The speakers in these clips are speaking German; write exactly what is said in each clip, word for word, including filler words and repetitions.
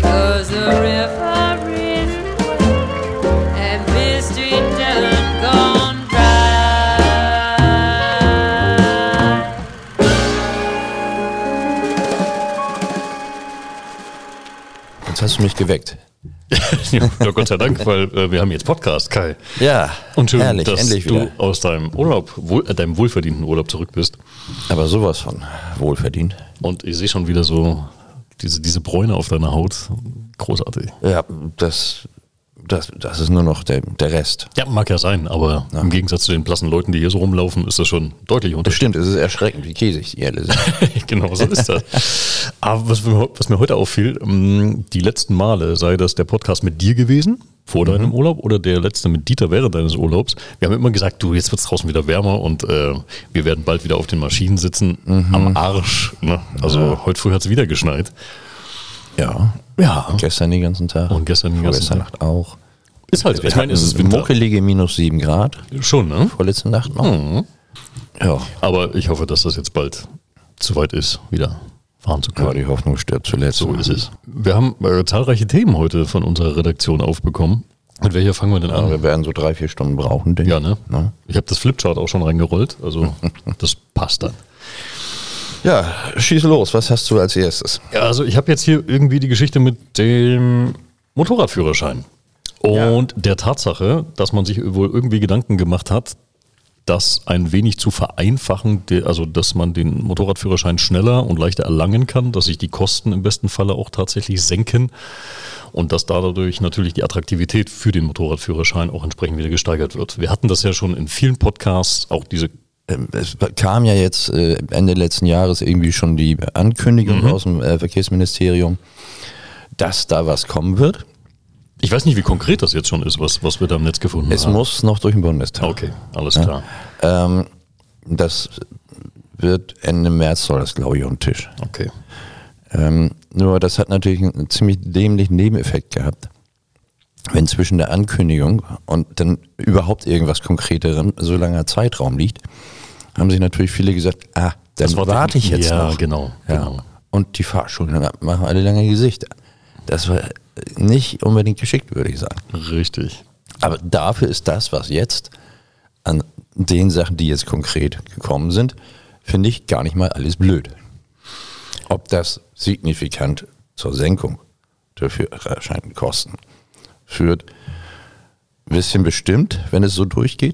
'cause the river ran away and mystery done gone dry. Jetzt hast du mich geweckt. Ja, Gott sei Dank, weil äh, wir haben jetzt Podcast, Kai. Ja, Und schön, herrlich, dass endlich du wieder. aus deinem Urlaub, wohl, äh, deinem wohlverdienten Urlaub zurück bist. Aber sowas von wohlverdient. Und ich sehe schon wieder so diese, diese Bräune auf deiner Haut. Großartig. Ja, das, das, das ist nur noch der, der Rest. Ja, mag ja sein, aber Ja. im Gegensatz zu den blassen Leuten, die hier so rumlaufen, ist das schon deutlich Das Unterschied. stimmt, es ist erschreckend, wie käsig die alle sind. Genau, so ist das. Aber was, mir- was mir heute auffiel, ähm, die letzten Male, sei das der Podcast mit dir gewesen, vor deinem Urlaub, oder der letzte mit Dieter während deines Urlaubs, wir haben immer gesagt, du, jetzt wird es draußen wieder wärmer und äh, wir werden bald wieder auf den Maschinen sitzen, am Arsch. Ne? Also heute früh hat es wieder geschneit. Ja, Ja, gestern den ganzen Tag. Und gestern den ganzen Vorgestern Tag. Nacht auch. ist halt so. Wir Ich meine, es ist hatten Winter. muckelige minus sieben Grad. Schon, ne? Vorletzte Nacht noch. Mhm. Ja, Aber ich hoffe, dass das jetzt bald soweit ist, wieder fahren zu können. aber die Hoffnung stirbt zuletzt. So ist es. Wir haben äh, zahlreiche Themen heute von unserer Redaktion aufbekommen. Mit welcher fangen wir denn Aber an? wir werden so drei, vier Stunden brauchen, denke Ja, ich. ne? Ne? Ich habe das Flipchart auch schon reingerollt, also das passt dann. Ja, schieß los. Was hast du als erstes? Ja, also ich habe jetzt hier irgendwie die Geschichte mit dem Motorradführerschein und der Tatsache, dass man sich wohl irgendwie Gedanken gemacht hat, das ein wenig zu vereinfachen, de- also dass man den Motorradführerschein schneller und leichter erlangen kann, dass sich die Kosten im besten Falle auch tatsächlich senken und dass dadurch natürlich die Attraktivität für den Motorradführerschein auch entsprechend wieder gesteigert wird. Wir hatten das ja schon in vielen Podcasts, auch diese Ähm, Es kam ja jetzt äh, Ende letzten Jahres irgendwie schon die Ankündigung aus dem äh, Verkehrsministerium, dass da was kommen wird. Ich weiß nicht, wie konkret das jetzt schon ist, was, was wir da im Netz gefunden Es haben. muss noch durch den Bundestag. Okay, alles klar. Ähm, das wird Ende März, soll das, glaube ich, auf den Tisch. Okay. Ähm, nur das hat natürlich einen ziemlich dämlichen Nebeneffekt gehabt. Wenn zwischen der Ankündigung und dann überhaupt irgendwas Konkreterem so langer Zeitraum liegt, haben sich natürlich viele gesagt, ah, dann Das war warte ich jetzt ja, noch. genau, Ja. genau. Und die Fahrschulen machen alle lange Gesichter. Das war nicht unbedingt geschickt, würde ich sagen. Richtig. Aber dafür ist das, was jetzt an den Sachen, die jetzt konkret gekommen sind, finde ich gar nicht mal alles blöd. Ob das signifikant zur Senkung der erscheinenden Kosten führt, ein bisschen bestimmt, wenn es so durchgeht.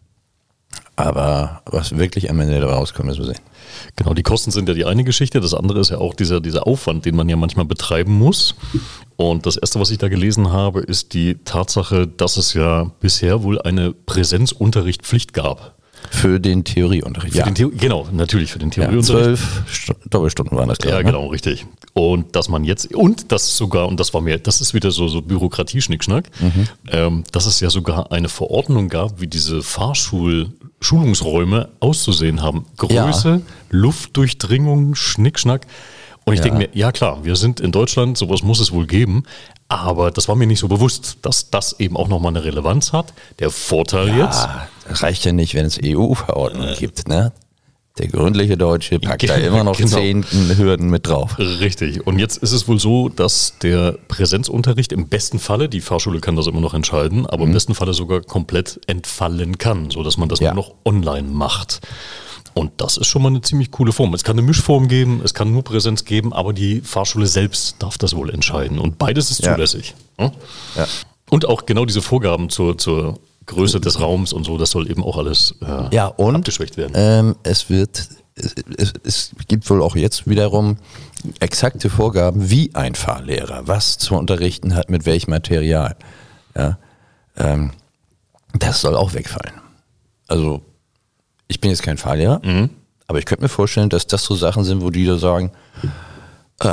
Aber was wirklich am Ende dabei rauskommt, müssen wir sehen. Genau, die Kosten sind ja die eine Geschichte. Das andere ist ja auch dieser, dieser Aufwand, den man ja manchmal betreiben muss. Und das Erste, was ich da gelesen habe, ist die Tatsache, dass es ja bisher wohl eine Präsenzunterrichtspflicht gab. Für den Theorieunterricht. Für den Theo- genau, natürlich für den ja, Theorieunterricht. zwölf Stu- Doppelstunden waren das, glaube Ja, ich. ne? genau, richtig. Und dass man jetzt, und das sogar, und das war mir, das ist wieder so, so Bürokratie-Schnickschnack, ähm, dass es ja sogar eine Verordnung gab, wie diese Fahrschul-Schulungsräume auszusehen haben. Größe, Ja. Luftdurchdringung, Schnickschnack. Und ich Ja. denke mir, ja klar, wir sind in Deutschland, sowas muss es wohl geben. Aber das war mir nicht so bewusst, dass das eben auch nochmal eine Relevanz hat. Der Vorteil jetzt. Ah, das reicht ja nicht, wenn es E U-Verordnungen gibt, ne? Der gründliche Deutsche packt da immer noch Genau. zehn Hürden mit drauf. Richtig. Und jetzt ist es wohl so, dass der Präsenzunterricht im besten Falle, die Fahrschule kann das immer noch entscheiden, aber im besten Falle sogar komplett entfallen kann, sodass man das Ja. nur noch online macht. Und das ist schon mal eine ziemlich coole Form. Es kann eine Mischform geben, es kann nur Präsenz geben, aber die Fahrschule selbst darf das wohl entscheiden. Und beides ist Ja. zulässig. Hm? Ja. Und auch genau diese Vorgaben zur, zur Größe des Raums und so, das soll eben auch alles äh, Ja, und abgeschwächt werden. ähm, es wird, es, es, es gibt wohl auch jetzt wiederum exakte Vorgaben, wie ein Fahrlehrer was zu unterrichten hat, mit welchem Material. Ja, ähm, das soll auch wegfallen. Also, ich bin jetzt kein Fahrlehrer, aber ich könnte mir vorstellen, dass das so Sachen sind, wo die da sagen, äh,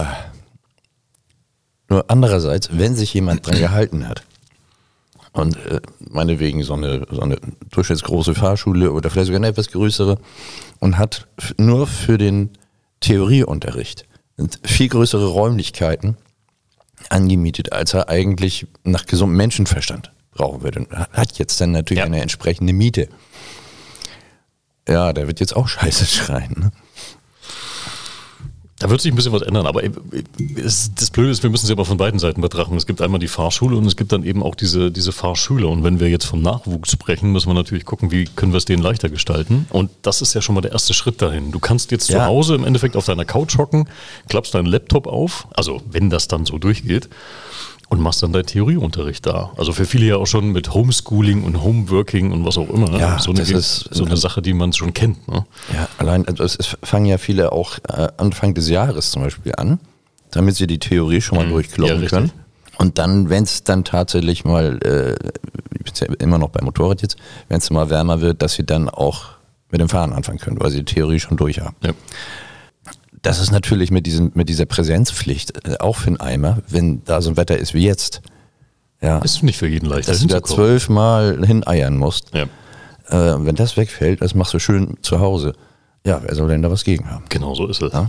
nur andererseits, wenn sich jemand dran gehalten hat, und äh, meinetwegen so eine, so eine durchschnittsgroße Fahrschule oder vielleicht sogar eine etwas größere und hat f- nur für den Theorieunterricht viel größere Räumlichkeiten angemietet, als er eigentlich nach gesundem Menschenverstand brauchen würde. Und hat jetzt dann natürlich Ja. eine entsprechende Miete. Ja, der wird jetzt auch scheiße schreien. Ne? Da wird sich ein bisschen was ändern, aber es, das Blöde ist, wir müssen es aber von beiden Seiten betrachten. Es gibt einmal die Fahrschule und es gibt dann eben auch diese, diese Fahrschüler. Und wenn wir jetzt vom Nachwuchs sprechen, müssen wir natürlich gucken, wie können wir es denen leichter gestalten. Und das ist ja schon mal der erste Schritt dahin. Du kannst jetzt Ja. zu Hause im Endeffekt auf deiner Couch hocken, klappst deinen Laptop auf, also wenn das dann so durchgeht, und machst dann deinen Theorieunterricht da. Also für viele ja auch schon mit Homeschooling und Homeworking und was auch immer. Ne? Ja, so eine, das ist- so eine Sache, die man schon kennt. Ne? Ja, allein, also es, es fangen ja viele auch äh, Anfang des Jahres zum Beispiel an, damit sie die Theorie schon mal ja, durchkloppen richtig. können. Und dann, wenn es dann tatsächlich mal, äh, ich bin ja immer noch beim Motorrad jetzt, wenn es mal wärmer wird, dass sie dann auch mit dem Fahren anfangen können, weil sie die Theorie schon durch haben. Ja. Das ist natürlich mit, diesem, mit dieser Präsenzpflicht äh, auch für einen Eimer, wenn da so ein Wetter ist wie jetzt. Ja, Ist nicht für jeden leicht, dass du da hinzukommen. zwölfmal hineiern musst. Ja. Äh, wenn das wegfällt, das machst du schön zu Hause. Ja, wer soll denn da was gegen haben? Genau so ist es. Ja.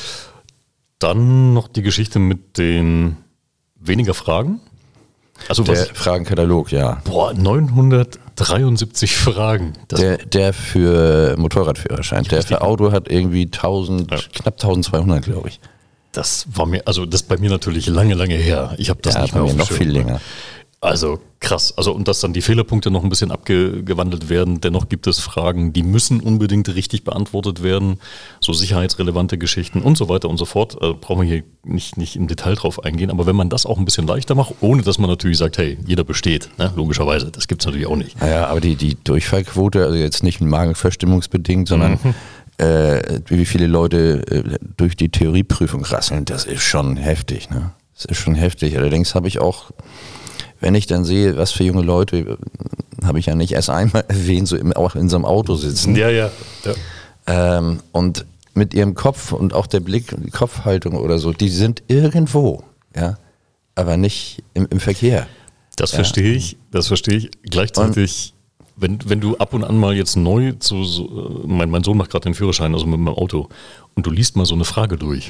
Dann noch die Geschichte mit den weniger Fragen. Also Der was? Fragenkatalog, ja. Boah, neunhundertdreiundsiebzig Fragen. Das, Der, der für Motorradführerschein. Der für Auto hat irgendwie tausend, Ja. knapp eintausendzweihundert, glaube ich. das war mir, also das ist bei mir natürlich lange, lange her. Ich habe das Ja, nicht bei mehr mir auf dem noch Schirm. viel länger. Also krass. Also und dass dann die Fehlerpunkte noch ein bisschen abgewandelt werden. Dennoch gibt es Fragen, die müssen unbedingt richtig beantwortet werden. So sicherheitsrelevante Geschichten und so weiter und so fort. Also brauchen wir hier nicht, nicht im Detail drauf eingehen. Aber wenn man das auch ein bisschen leichter macht, ohne dass man natürlich sagt, hey, jeder besteht. Ne? Logischerweise. Das gibt es natürlich auch nicht. Naja, aber die, die Durchfallquote, also jetzt nicht magenverstimmungsbedingt, sondern Mhm. äh, wie viele Leute äh, durch die Theorieprüfung rasseln, das ist schon heftig. Ne? Das ist schon heftig. Allerdings habe ich auch, wenn ich dann sehe, was für junge Leute, äh, habe ich ja nicht erst einmal erwähnt, so im, auch in so einem Auto sitzen. Ja, ja. ja. Ähm, und mit ihrem Kopf und auch der Blick und die Kopfhaltung oder so, die sind irgendwo, ja, aber nicht im, im Verkehr. Das Ja. verstehe ich, das verstehe ich. Gleichzeitig, wenn, wenn du ab und an mal jetzt neu zu, so, mein, mein Sohn macht gerade den Führerschein, also mit meinem Auto, und du liest mal so eine Frage durch.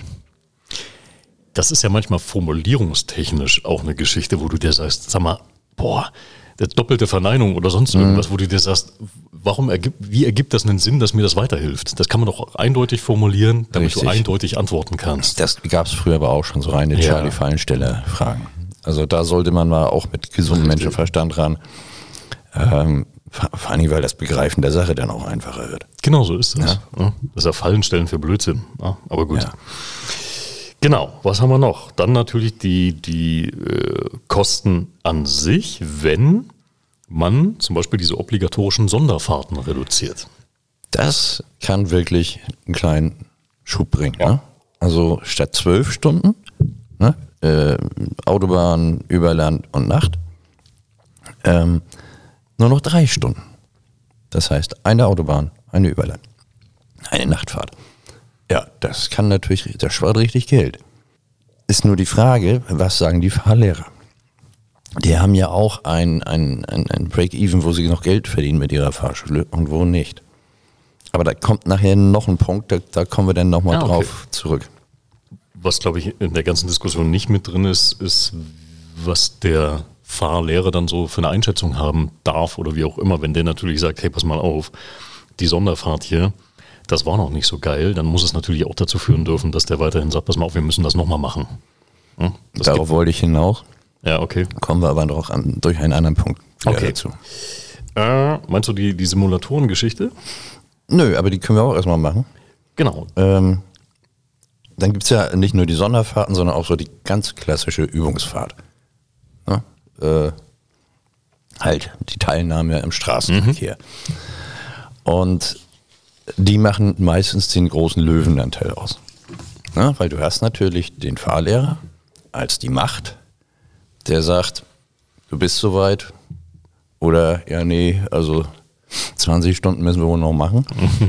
Das ist ja manchmal formulierungstechnisch auch eine Geschichte, wo du dir sagst, sag mal, boah, das doppelte Verneinung oder sonst irgendwas, wo du dir sagst, warum ergibt, wie ergibt das einen Sinn, dass mir das weiterhilft? Das kann man doch eindeutig formulieren, damit Richtig. du eindeutig antworten kannst. Das gab es früher aber auch schon, so reine Ja. Charlie-Fallensteller-Fragen. Also da sollte man mal auch mit gesundem Menschenverstand ran. Ähm, vor vor allen Dingen, weil das Begreifen der Sache dann auch einfacher wird. Genau so ist das. Ja. Das ist ja Fallenstellen für Blödsinn. Ja, aber gut. Ja. Genau, was haben wir noch? Dann natürlich die, die äh, Kosten an sich, wenn man zum Beispiel diese obligatorischen Sonderfahrten reduziert. Das kann wirklich einen kleinen Schub bringen. Ja. Ne? Also statt zwölf Stunden, ne? äh, Autobahn, Überland und Nacht, ähm, nur noch drei Stunden. Das heißt, eine Autobahn, eine Überland, eine Nachtfahrt. Ja, das kann natürlich, das spart richtig Geld. Ist nur die Frage, was sagen die Fahrlehrer? Die haben ja auch ein, ein, ein, ein Break-Even, wo sie noch Geld verdienen mit ihrer Fahrschule und wo nicht. Aber da kommt nachher noch ein Punkt, da, da kommen wir dann nochmal Ah, okay. drauf zurück. Was, glaube ich, in der ganzen Diskussion nicht mit drin ist, ist, was der Fahrlehrer dann so für eine Einschätzung haben darf oder wie auch immer. Wenn der natürlich sagt, hey, pass mal auf, die Sonderfahrt hier, das war noch nicht so geil, dann muss es natürlich auch dazu führen dürfen, dass der weiterhin sagt, pass mal auf, wir müssen das nochmal machen. Hm? Das Darauf wollte ich hinaus, gibt, ja, okay. kommen wir aber noch an, durch einen anderen Punkt wieder Okay. dazu. Äh, meinst du die, die Simulatoren-Geschichte? Nö, aber die können wir auch erstmal machen. Genau. Ähm, dann gibt es ja nicht nur die Sonderfahrten, sondern auch so die ganz klassische Übungsfahrt. Ne? Äh, halt die Teilnahme im Straßenverkehr. Und die machen meistens den großen Löwenanteil aus. Ne? Weil du hast natürlich den Fahrlehrer als die Macht, der sagt, du bist soweit oder ja, nee, also zwanzig Stunden müssen wir wohl noch machen,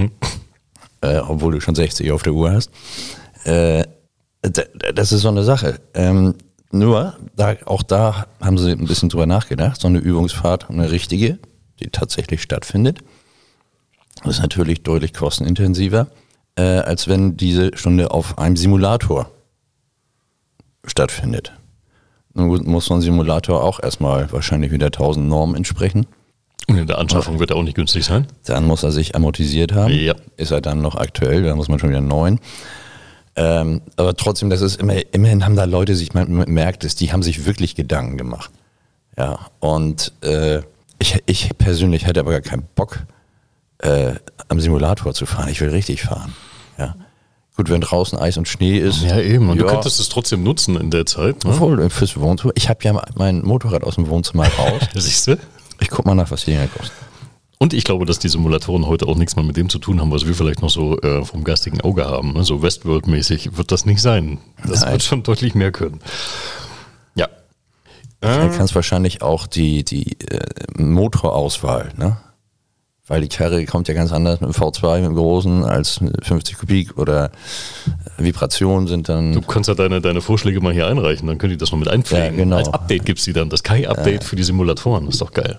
äh, obwohl du schon sechzig auf der Uhr hast. Äh, d- das ist so eine Sache. Ähm, nur, da, auch da haben sie ein bisschen drüber nachgedacht, so eine Übungsfahrt, eine richtige, die tatsächlich stattfindet, das ist natürlich deutlich kostenintensiver, äh, als wenn diese Stunde auf einem Simulator stattfindet. Nun gut, muss so ein Simulator auch erstmal wahrscheinlich wieder tausend Normen entsprechen. Und in der Anschaffung wird er auch nicht günstig sein. Dann muss er sich amortisiert haben. Ja. Ist er dann noch aktuell, dann muss man schon wieder einen neuen. Ähm, aber trotzdem, das ist immer, immerhin haben da Leute sich, man merkt es, die haben sich wirklich Gedanken gemacht. Ja, und äh, ich, ich persönlich hätte aber gar keinen Bock, äh, am Simulator zu fahren. Ich will richtig fahren. Ja. Gut, wenn draußen Eis und Schnee ist. Ja, eben. Und ja, du könntest es trotzdem nutzen in der Zeit. Ne? voll fürs Wohnzimmer. Ich habe ja mein Motorrad aus dem Wohnzimmer raus. Siehst du? Ich guck mal nach, was die Dinger kosten. Und ich glaube, dass die Simulatoren heute auch nichts mehr mit dem zu tun haben, was wir vielleicht noch so äh, vom geistigen Auge haben. Ne? So Westworld-mäßig wird das nicht sein. Das Nein. wird schon deutlich mehr können. Ja. Dann kannst wahrscheinlich auch die, die äh, Motorauswahl, ne? Weil die Karre kommt ja ganz anders mit dem V zwei, mit dem großen, als mit fünfzig Kubik oder Vibrationen sind dann. Du kannst ja deine, deine Vorschläge mal hier einreichen, dann können die das noch mit einpflegen. Ja, genau. Als Update gibt es die dann, das Kai-Update ja. für die Simulatoren, das ist doch geil.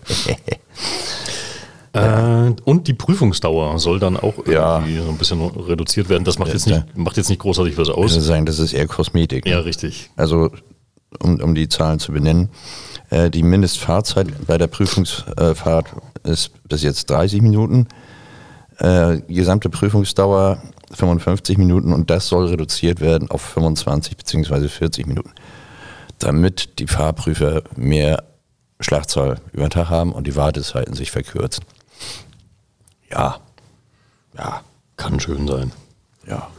Ja. Äh, und die Prüfungsdauer soll dann auch irgendwie Ja. so ein bisschen reduziert werden. Das macht jetzt nicht, macht jetzt nicht großartig was Ich aus. würde sagen, das ist eher Kosmetik. Ne? Ja, richtig. Also, um, um die Zahlen zu benennen, äh, die Mindestfahrzeit bei der Prüfungsfahrt ist bis jetzt dreißig Minuten. Äh, gesamte Prüfungsdauer fünfundfünfzig Minuten und das soll reduziert werden auf fünfundzwanzig bzw. vierzig Minuten. Damit die Fahrprüfer mehr Schlagzahl über den Tag haben und die Wartezeiten sich verkürzen. Ja. Ja. Kann schön sein. Ja.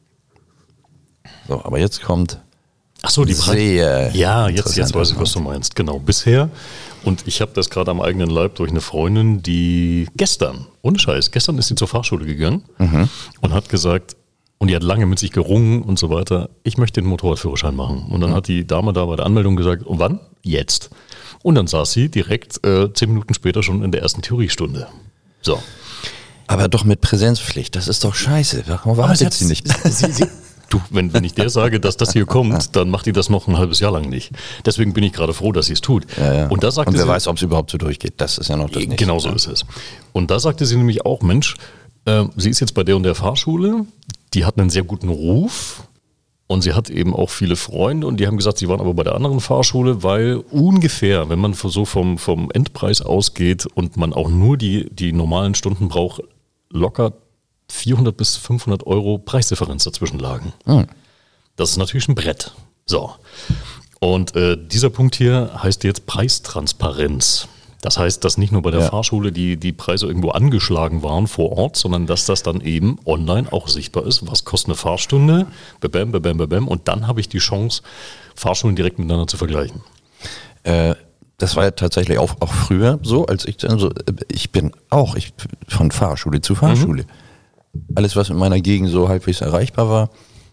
So, aber jetzt kommt Ach so, die Pre- sehr Ja, jetzt, jetzt interessanter weiß ich, was du meinst. Genau, bisher. Und ich habe das gerade am eigenen Leib durch eine Freundin, die gestern, ohne Scheiß, gestern ist sie zur Fahrschule gegangen Mhm. und hat gesagt, und die hat lange mit sich gerungen und so weiter, ich möchte den Motorradführerschein machen. Und dann Mhm. hat die Dame da bei der Anmeldung gesagt, und wann? Jetzt. Und dann saß sie direkt äh, zehn Minuten später schon in der ersten Theoriestunde. So. Aber doch mit Präsenzpflicht, das ist doch scheiße. Warum wartet sie nicht? Sie, sie, du, wenn, wenn ich der sage, dass das hier kommt, dann macht die das noch ein halbes Jahr lang nicht. Deswegen bin ich gerade froh, dass sie es tut. Ja, ja. Und da sagte Und wer sie, weiß, ob es überhaupt so durchgeht. Das ist ja noch das Nächste. genau so ist es. Und da sagte sie nämlich auch, Mensch, äh, sie ist jetzt bei der und der Fahrschule, die hat einen sehr guten Ruf und sie hat eben auch viele Freunde und die haben gesagt, sie waren aber bei der anderen Fahrschule, weil ungefähr, wenn man so vom, vom Endpreis ausgeht und man auch nur die, die normalen Stunden braucht, locker vierhundert bis fünfhundert Euro Preisdifferenz dazwischen lagen. Hm. Das ist natürlich ein Brett. So. Und äh, dieser Punkt hier heißt jetzt Preistransparenz. Das heißt, dass nicht nur bei der Ja. Fahrschule die, die Preise irgendwo angeschlagen waren vor Ort, sondern dass das dann eben online auch sichtbar ist. Was kostet eine Fahrstunde? Bam, bam, bam, bam. Und dann habe ich die Chance, Fahrschulen direkt miteinander zu vergleichen. Äh, das war ja tatsächlich auch, auch früher so, als ich dann so, ich bin auch ich, von Fahrschule zu Fahrschule. Alles, was in meiner Gegend so halbwegs erreichbar war.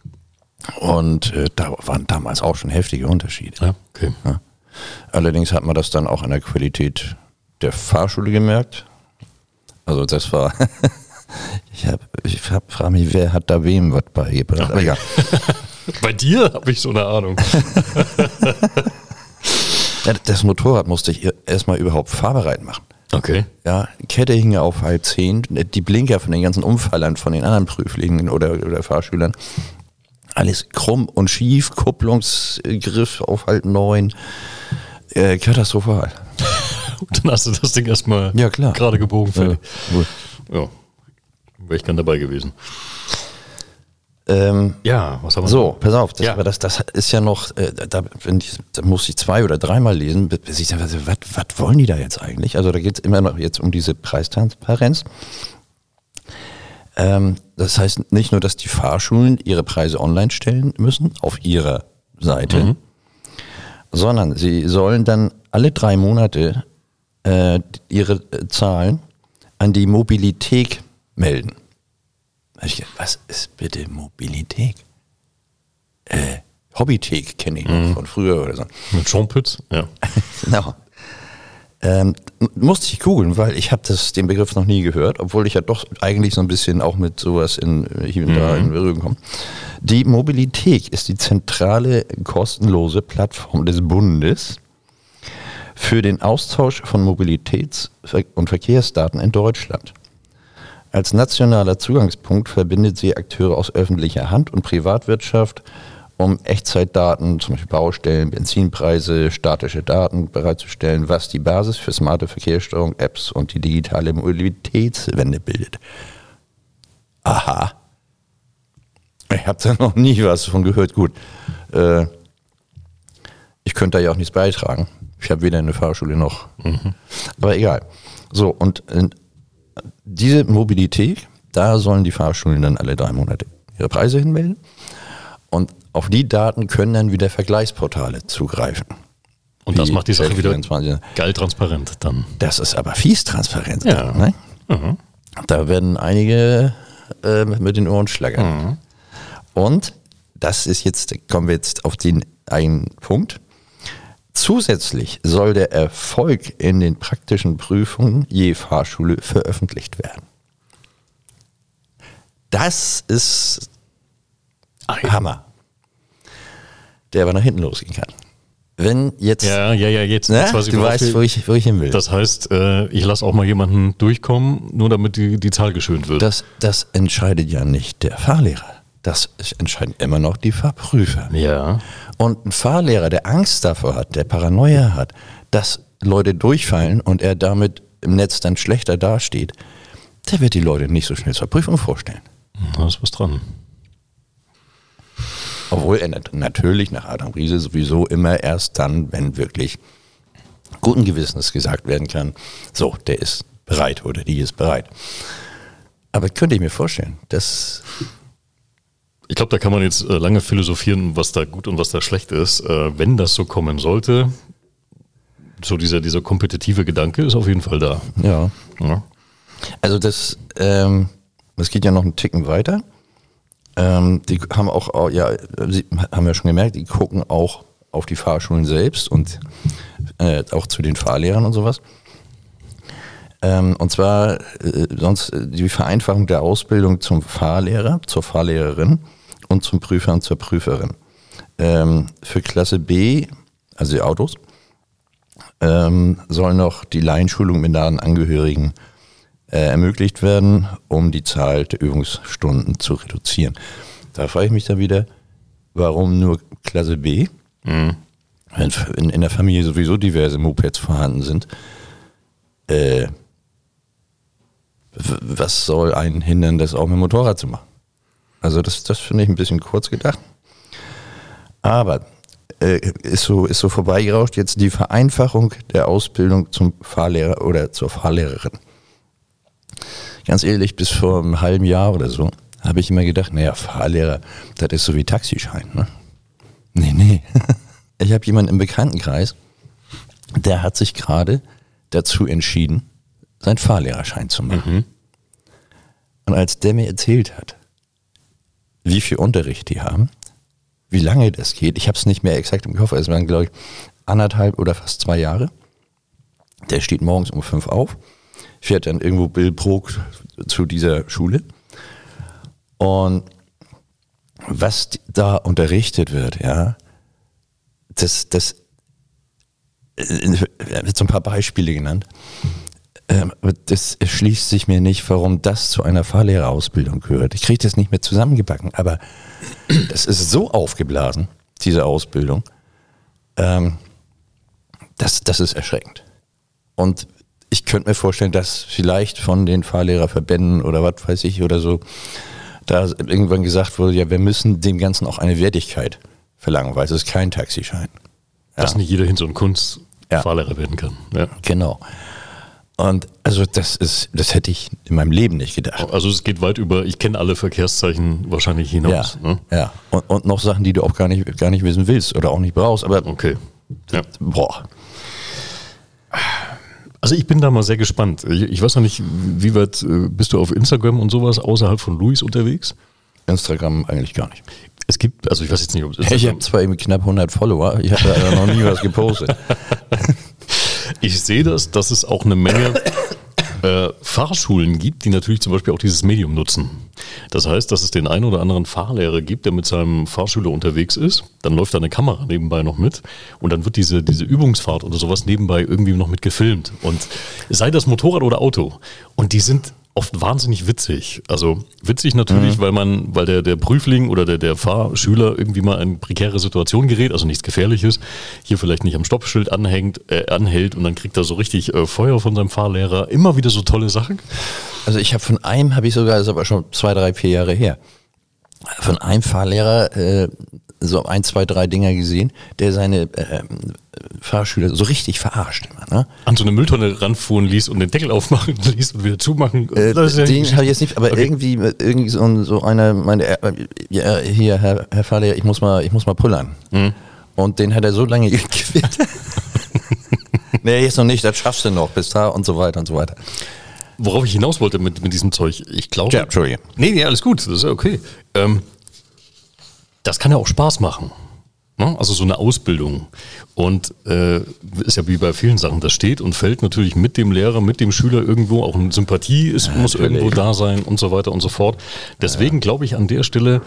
Und äh, da waren damals auch schon heftige Unterschiede. Ja, okay. Ja. Allerdings hat man das dann auch an der Qualität der Fahrschule gemerkt. Also das war, ich, hab, ich hab, frage mich, wer hat da wem was beigebracht. Aber egal. Bei dir habe ich so eine Ahnung. Ja, das Motorrad musste ich erstmal überhaupt fahrbereit machen. Okay. Ja, die Kette hing ja auf halb zehn, die Blinker von den ganzen Umfallern, von den anderen Prüflingen oder, oder Fahrschülern, alles krumm und schief, Kupplungsgriff auf halt neun, äh, katastrophal. Und dann hast du das Ding erstmal Ja, klar. gerade gebogen. Fertig. Gut. Ja, wäre ich gern dabei gewesen. Ähm, Ja, was haben wir so, pass auf, das, Ja. aber das, das ist ja noch, äh, da, wenn ich, da muss ich zwei oder dreimal lesen, bis ich sage, was, was wollen die da jetzt eigentlich? Also da geht es immer noch jetzt um diese Preistransparenz. Ähm, das heißt nicht nur, dass die Fahrschulen ihre Preise online stellen müssen, auf ihrer Seite, Mhm. sondern sie sollen dann alle drei Monate äh, ihre äh, Zahlen an die Mobilität melden. Ich, was ist bitte Mobilität? Äh, Hobbythek kenne ich noch Mhm. von früher oder so. Mit Schaumpütz? Ja. Genau. Ähm, m- musste ich googeln, weil ich habe den Begriff noch nie gehört, obwohl ich ja doch eigentlich so ein bisschen auch mit sowas in, hier und da in Berührung komme. Die Mobilität ist die zentrale kostenlose Plattform des Bundes für den Austausch von Mobilitäts- und Verkehrsdaten in Deutschland. Als nationaler Zugangspunkt verbindet sie Akteure aus öffentlicher Hand und Privatwirtschaft, um Echtzeitdaten, zum Beispiel Baustellen, Benzinpreise, statische Daten bereitzustellen, was die Basis für smarte Verkehrssteuerung, Apps und die digitale Mobilitätswende bildet. Aha. Ich habe da noch nie was von gehört. Gut, äh, ich könnte da ja auch nichts beitragen. Ich habe weder eine Fahrschule noch. Mhm. Aber egal. So, und äh, diese Mobilität, da sollen die Fahrschulen dann alle drei Monate ihre Preise hinmelden. Und auf die Daten können dann wieder Vergleichsportale zugreifen. Und das Wie macht die Sache wieder vierundzwanzig. geil transparent dann. Das ist aber fies transparent. Ja. Dann, ne? Mhm. Da werden einige äh, mit den Ohren schlagern. Mhm. Und das ist jetzt, kommen wir jetzt auf den einen Punkt. Zusätzlich soll der Erfolg in den praktischen Prüfungen je Fahrschule veröffentlicht werden. Das ist ein Hammer, der aber nach hinten losgehen kann. Wenn jetzt, Ja, ja, ja, jetzt, ne, jetzt weiß ich, du worauf weißt, wir- wo ich, wo ich hin will. Das heißt, äh, ich lasse auch mal jemanden durchkommen, nur damit die, die Zahl geschönt wird. Das, das entscheidet ja nicht der Fahrlehrer. Das entscheiden immer noch die Fahrprüfer. ja. Und ein Fahrlehrer, der Angst davor hat, der Paranoia hat, dass Leute durchfallen und er damit im Netz dann schlechter dasteht, der wird die Leute nicht so schnell zur Prüfung vorstellen. Da ist was dran. Obwohl er nat- natürlich nach Adam Riese sowieso immer erst dann, wenn wirklich guten Gewissens gesagt werden kann, so, der ist bereit oder die ist bereit. Aber könnte ich mir vorstellen, dass Ich glaube, da kann man jetzt äh, lange philosophieren, was da gut und was da schlecht ist. Äh, wenn das so kommen sollte, so dieser, dieser kompetitive Gedanke ist auf jeden Fall da. ja, Ja. also das, ähm, das geht ja noch einen Ticken weiter. Ähm, die haben auch, auch, ja, sie haben ja schon gemerkt, die gucken auch auf die Fahrschulen selbst und äh, auch zu den Fahrlehrern und sowas. Ähm, und zwar äh, sonst äh, die Vereinfachung der Ausbildung zum Fahrlehrer, zur Fahrlehrerin und zum Prüfer und zur Prüferin. Ähm, für Klasse B, also die Autos, ähm, soll noch die Laienschulung mit nahen Angehörigen äh, ermöglicht werden, um die Zahl der Übungsstunden zu reduzieren. Da frage ich mich dann wieder, warum nur Klasse B? Mhm. Wenn in, in der Familie sowieso diverse Mopeds vorhanden sind. Äh, w- was soll einen hindern, das auch mit dem Motorrad zu machen? Also das, das finde ich ein bisschen kurz gedacht. Aber äh, ist so, ist so vorbeigerauscht jetzt die Vereinfachung der Ausbildung zum Fahrlehrer oder zur Fahrlehrerin. Ganz ehrlich, bis vor einem halben Jahr oder so habe ich immer gedacht, naja, Fahrlehrer, das ist so wie Taxischein, ne? Nee, nee. Ich habe jemanden im Bekanntenkreis, der hat sich gerade dazu entschieden, seinen Fahrlehrerschein zu machen. Mhm. Und als der mir erzählt hat, wie viel Unterricht die haben, wie lange das geht, ich habe es nicht mehr exakt im Kopf, es waren, glaube ich, anderthalb oder fast zwei Jahre. Der steht morgens um fünf auf, fährt dann irgendwo Billbrook zu dieser Schule. Und was da unterrichtet wird, ja, das, das, äh, wird so ein paar Beispiele genannt. Ähm, aber das erschließt sich mir nicht, warum das zu einer Fahrlehrerausbildung gehört. Ich kriege das nicht mehr zusammengebacken, aber das ist so aufgeblasen, diese Ausbildung. Ähm, das, das ist erschreckend. Und ich könnte mir vorstellen, dass vielleicht von den Fahrlehrerverbänden oder was weiß ich oder so, da irgendwann gesagt wurde, ja, wir müssen dem Ganzen auch eine Wertigkeit verlangen, weil es ist kein Taxischein. Dass Ja. nicht jeder hin so ein Kunst Ja. Fahrlehrer werden kann. Ja. Genau. Und also das ist, das hätte ich in meinem Leben nicht gedacht. Also es geht weit über, ich kenne alle Verkehrszeichen wahrscheinlich Ja, hinaus. Ne? ja. Und, und noch Sachen, die du auch gar nicht, gar nicht wissen willst oder auch nicht brauchst. Aber Okay. Ja. boah, Also ich bin da mal sehr gespannt. Ich, ich weiß noch nicht, wie weit äh, bist du auf Instagram und sowas außerhalb von Luis unterwegs? Instagram eigentlich gar nicht. Es gibt, also ich weiß jetzt nicht, ob es Ich habe zwar eben knapp hundert Follower, ich habe da noch nie was gepostet. Ich sehe das, dass es auch eine Menge äh, Fahrschulen gibt, die natürlich zum Beispiel auch dieses Medium nutzen. Das heißt, dass es den einen oder anderen Fahrlehrer gibt, der mit seinem Fahrschüler unterwegs ist. Dann läuft da eine Kamera nebenbei noch mit und dann wird diese, diese Übungsfahrt oder sowas nebenbei irgendwie noch mit gefilmt. Und sei das Motorrad oder Auto. Und die sind oft wahnsinnig witzig. Also witzig natürlich, mhm. weil man, weil der, der Prüfling oder der, der Fahrschüler irgendwie mal in prekäre Situation gerät, also nichts Gefährliches, hier vielleicht nicht am Stoppschild anhängt, äh, anhält und dann kriegt er so richtig äh, Feuer von seinem Fahrlehrer. Immer wieder so tolle Sachen. Also ich habe von einem, habe ich sogar, das ist aber schon zwei, drei, vier Jahre her, von einem Fahrlehrer äh, so ein, zwei, drei Dinger gesehen, der seine äh, Fahrschüler so richtig verarscht immer. Ne? An so eine Mülltonne ranfuhren ließ und den Deckel aufmachen ließ und wieder zumachen. Äh, Das ist ja den nicht- habe ich jetzt nicht, aber Okay. irgendwie, irgendwie so, so einer meinte, äh, ja, hier, Herr, Herr Fahrlehrer, ich muss mal, ich muss mal pullern. Mhm. Und den hat er so lange gequält. Nee, jetzt noch nicht, das schaffst du noch, bis da und so weiter und so weiter. Worauf ich hinaus wollte mit, mit diesem Zeug, ich glaube... Ja, Entschuldige. Nee, nee, alles gut, das ist ja okay. Ähm, das kann ja auch Spaß machen. Ne? Also so eine Ausbildung. Und äh, ist ja wie bei vielen Sachen, das steht und fällt natürlich mit dem Lehrer, mit dem Schüler irgendwo, auch eine Sympathie ist, Ja, muss natürlich. irgendwo da sein und so weiter und so fort. Deswegen glaube ich an der Stelle,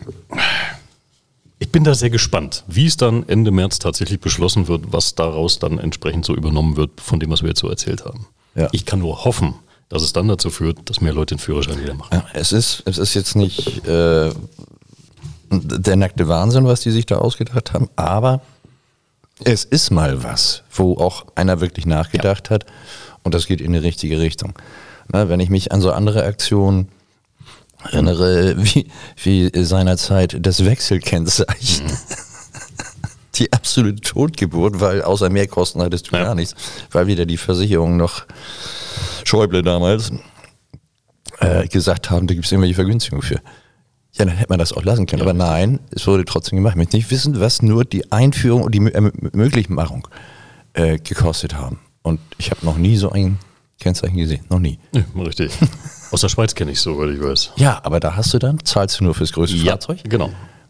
ich bin da sehr gespannt, wie es dann Ende März tatsächlich beschlossen wird, was daraus dann entsprechend so übernommen wird, von dem, was wir jetzt so erzählt haben. Ja. Ich kann nur hoffen, dass es dann dazu führt, dass mehr Leute den Führerschein wieder machen. Ja, es ist, es ist jetzt nicht äh, der nackte Wahnsinn, was die sich da ausgedacht haben, aber es ist mal was, wo auch einer wirklich nachgedacht hat und das geht in die richtige Richtung. Na, wenn ich mich an so andere Aktionen erinnere, wie, wie seinerzeit das Wechselkennzeichen. Die absolute Totgeburt, weil außer Mehrkosten hattest du Ja. gar nichts, weil wieder die Versicherung noch Schäuble damals äh, gesagt haben, da gibt es irgendwelche Vergünstigungen für. Ja, dann hätte man das auch lassen können. Ja. Aber nein, es wurde trotzdem gemacht. Ich möchte nicht wissen, was nur die Einführung und die Mö- äh, Möglichmachung äh, gekostet haben. Und ich habe noch nie so ein Kennzeichen gesehen. Noch nie. Ja, richtig. Aus der Schweiz kenne ich so, weil ich weiß. Ja, aber da hast du dann, zahlst du nur fürs größte Fahrzeug? Genau.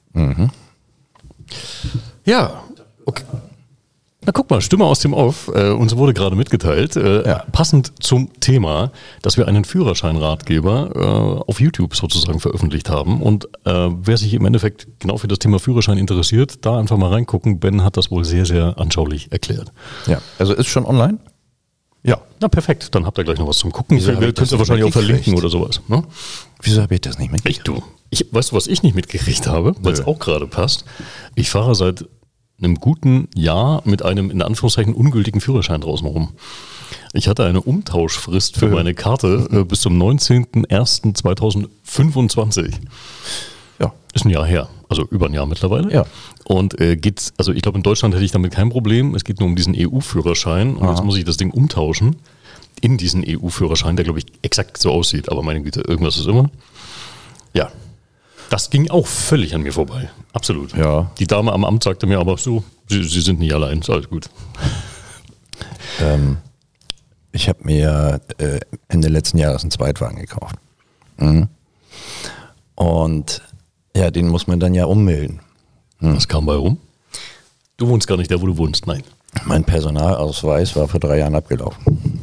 Ja, okay. Na guck mal, Stimme aus dem Off. Äh, uns wurde gerade mitgeteilt, äh, Ja. passend zum Thema, dass wir einen Führerscheinratgeber äh, auf YouTube sozusagen veröffentlicht haben. Und äh, wer sich im Endeffekt genau für das Thema Führerschein interessiert, da einfach mal reingucken. Ben hat das wohl sehr, sehr anschaulich erklärt. Ja. Also ist schon online? Ja, na perfekt. Dann habt ihr gleich noch was zum Gucken. Wieso hab Wir ich könnt das ihr nicht wahrscheinlich auch verlinken mitgekriegt? oder sowas. Ne? Wieso habe ich das nicht mitgekriegt? Ich, du, ich, weißt du, was ich nicht mitgekriegt habe, weil es Nö. auch gerade passt? Ich fahre seit einem guten Jahr mit einem in Anführungszeichen ungültigen Führerschein draußen rum. Ich hatte eine Umtauschfrist für meine Karte äh, bis zum neunzehnten ersten zweitausendfünfundzwanzig. Ja. Ist ein Jahr her, also über ein Jahr mittlerweile. Ja. Und äh, geht's, also ich glaube, in Deutschland hätte ich damit kein Problem. Es geht nur um diesen E U-Führerschein und Aha. jetzt muss ich das Ding umtauschen in diesen E U-Führerschein, der glaube ich exakt so aussieht, aber meine Güte, irgendwas ist immer. Ja. Das ging auch völlig an mir vorbei. Absolut. Ja. Die Dame am Amt sagte mir aber so, Sie, Sie sind nicht allein, ist alles gut. Ähm, ich habe mir äh, Ende letzten Jahres einen Zweitwagen gekauft. Mhm. Und ja, den muss man dann ja ummelden. Was kam bei rum? Du wohnst gar nicht da, wo du wohnst, nein. Mein Personalausweis war vor drei Jahren abgelaufen.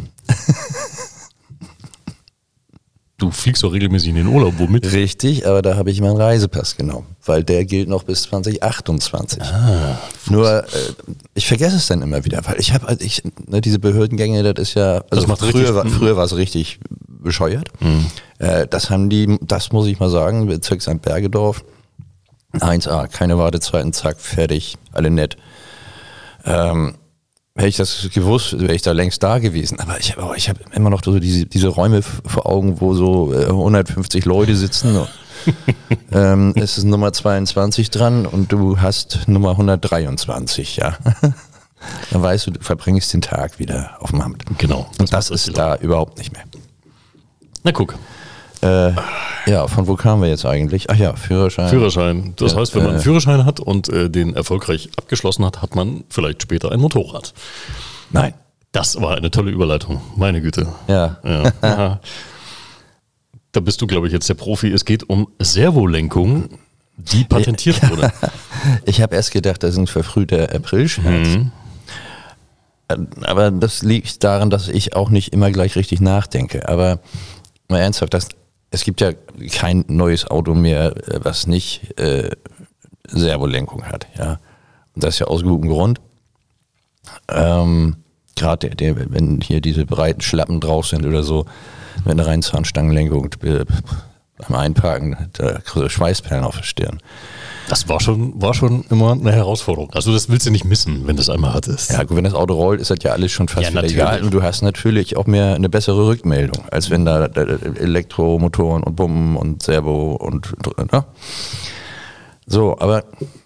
Du fliegst doch regelmäßig in den Urlaub, womit? Richtig, aber da habe ich meinen Reisepass genommen, weil der gilt noch bis zwanzig achtundzwanzig. Ah, Nur, äh, ich vergesse es dann immer wieder, weil ich habe, ich, ne, diese Behördengänge, das ist ja, also macht früher, richtig- war, früher war es richtig bescheuert. Äh, das haben die, das muss ich mal sagen, Bezirksamt Bergedorf, eins a, keine Wartezeiten, zack, fertig, alle nett. Ähm, hätte ich das gewusst, wäre ich da längst da gewesen. Aber ich habe ich hab immer noch so diese, diese Räume f- vor Augen, wo so äh, hundertfünfzig Leute sitzen. ähm, es ist Nummer zweiundzwanzig dran und du hast Nummer hundertdreiundzwanzig, ja. Dann weißt du, du verbringst den Tag wieder auf dem Amt. genau. Und das macht ist richtig da überhaupt nicht mehr. Na guck, Äh, ja, von wo kamen wir jetzt eigentlich? Ach ja, Führerschein. Führerschein. Das Ja, heißt, wenn man einen äh, Führerschein hat und äh, den erfolgreich abgeschlossen hat, hat man vielleicht später ein Motorrad. Nein. Das war eine tolle Überleitung, meine Güte. Ja. Ja. Aha. Da bist du, glaube ich, jetzt der Profi. Es geht um Servolenkung, die patentiert wurde. Ich habe erst gedacht, das ist ein verfrühter Aprilscherz. Mhm. Aber das liegt daran, dass ich auch nicht immer gleich richtig nachdenke. Aber mal ernsthaft, das, es gibt ja kein neues Auto mehr, äh, was nicht äh, Servolenkung hat. Ja? Und das ist ja aus gutem Grund. Ähm, Gerade der, der, wenn hier diese breiten Schlappen drauf sind oder so, mit einer reinen Zahnstangenlenkung, äh, beim Einparken, da kriegst du Schweißperlen auf der Stirn. Das war schon, war schon immer eine Herausforderung. Also das willst du nicht missen, wenn das einmal hattest. Ja, gut, wenn das Auto rollt, ist das ja alles schon fast Ja, wieder natürlich. egal. Und du hast natürlich auch mehr eine bessere Rückmeldung, als wenn da, da Elektromotoren und Bummen und Servo und, ne? So, aber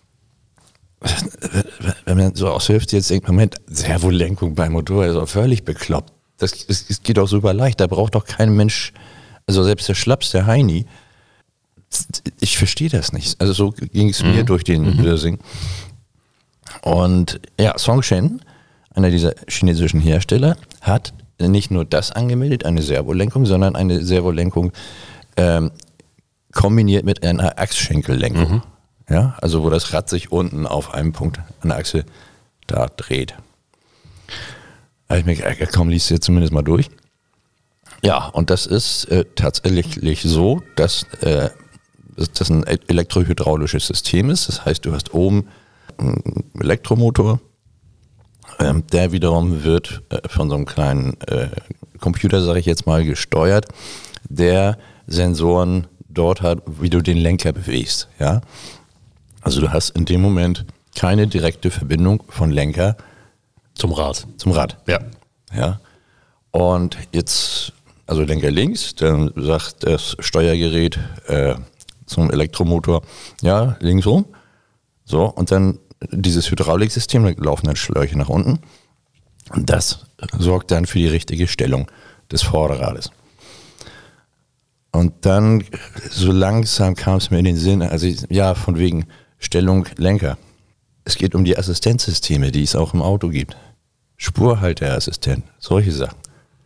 wenn man so aus Hälfte jetzt denkt, Moment, Servolenkung beim Motor ist auch völlig bekloppt. Das, das, das geht doch super leicht. Da braucht doch kein Mensch, also selbst der Schlaps, der Heini, ich verstehe das nicht. Also so ging es mir Mhm. durch den Wirsing. Und ja, Songshen, einer dieser chinesischen Hersteller, hat nicht nur das angemeldet, eine Servolenkung, sondern eine Servolenkung ähm, kombiniert mit einer Achsschenkellenkung. Mhm. Ja, also wo das Rad sich unten auf einem Punkt an der Achse da dreht. Da habe ich mir gedacht, komm, liest du jetzt zumindest mal durch. Ja, und das ist äh, tatsächlich so, dass äh, das ein elektrohydraulisches System ist. Das heißt, du hast oben einen Elektromotor, ähm, der wiederum wird äh, von so einem kleinen äh, Computer, sage ich jetzt mal, gesteuert, der Sensoren dort hat, wie du den Lenker bewegst. Ja? Also du hast in dem Moment keine direkte Verbindung von Lenker Zum Rad. zum Rad. Ja. Ja. Und jetzt, also Lenker links, dann sagt das Steuergerät äh, zum Elektromotor, ja, links rum. So, und dann dieses Hydrauliksystem, da laufen dann Schläuche nach unten. Und das sorgt dann für die richtige Stellung des Vorderrades. Und dann, so langsam kam es mir in den Sinn, also ja, von wegen Stellung Lenker. Es geht um die Assistenzsysteme, die es auch im Auto gibt. Spurhalteassistent, solche Sachen.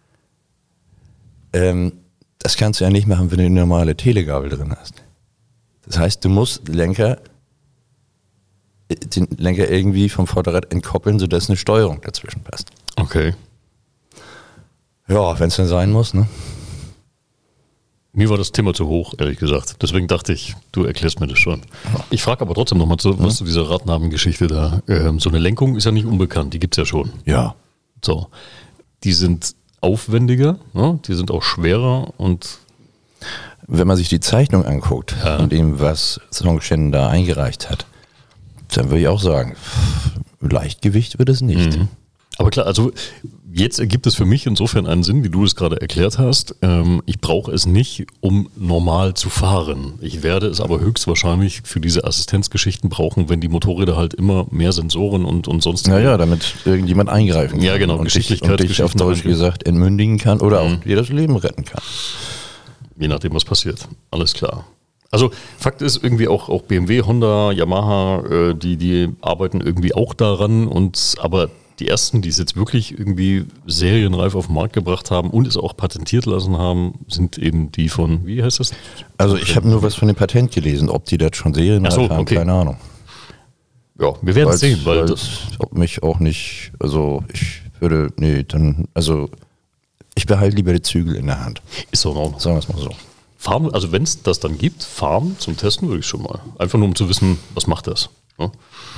Ähm, das kannst du ja nicht machen, wenn du eine normale Telegabel drin hast. Das heißt, du musst Lenker, den Lenker irgendwie vom Vorderrad entkoppeln, sodass eine Steuerung dazwischen passt. Okay. Ja, wenn es denn sein muss, ne? Mir war das Thema zu hoch, ehrlich gesagt. Deswegen dachte ich, du erklärst mir das schon. Ich frage aber trotzdem nochmal zu, was zu dieser Radnabengeschichte da. Ähm, so eine Lenkung ist ja nicht unbekannt, die gibt es ja schon. Ja. So. Die sind aufwendiger, ne? Die sind auch schwerer und Wenn man sich die Zeichnung anguckt, Ja. von dem, was Songshen da eingereicht hat, dann würde ich auch sagen, Leichtgewicht wird es nicht. Mhm. Aber klar, also jetzt ergibt es für mich insofern einen Sinn, wie du es gerade erklärt hast. Ähm, ich brauche es nicht, um normal zu fahren. Ich werde es aber höchstwahrscheinlich für diese Assistenzgeschichten brauchen, wenn die Motorräder halt immer mehr Sensoren und, und sonst. Naja, damit irgendjemand eingreifen kann. Ja, genau, und dich, Geschicklichkeit, und dich auf Deutsch Geschichten- gesagt entmündigen kann oder auch dir das Leben retten kann. Je nachdem, was passiert. Alles klar. Also Fakt ist irgendwie auch, auch B M W, Honda, Yamaha, äh, die, die arbeiten irgendwie auch daran. Und aber die ersten, die es jetzt wirklich irgendwie serienreif auf den Markt gebracht haben und es auch patentiert lassen haben, sind eben die von, wie heißt das? Also ich habe nur was von dem Patent gelesen, ob die das schon serienreif Ach so, haben, okay. keine Ahnung. Ja, wir werden es sehen, weil weil das, es ob mich auch nicht, also ich würde, nee, dann, also ich behalte lieber die Zügel in der Hand. ist doch in Ordnung. Sagen wir es mal so. Fahren, also wenn es das dann gibt, fahren zum Testen würde ich schon mal. Einfach nur um zu wissen, was macht das. Ja?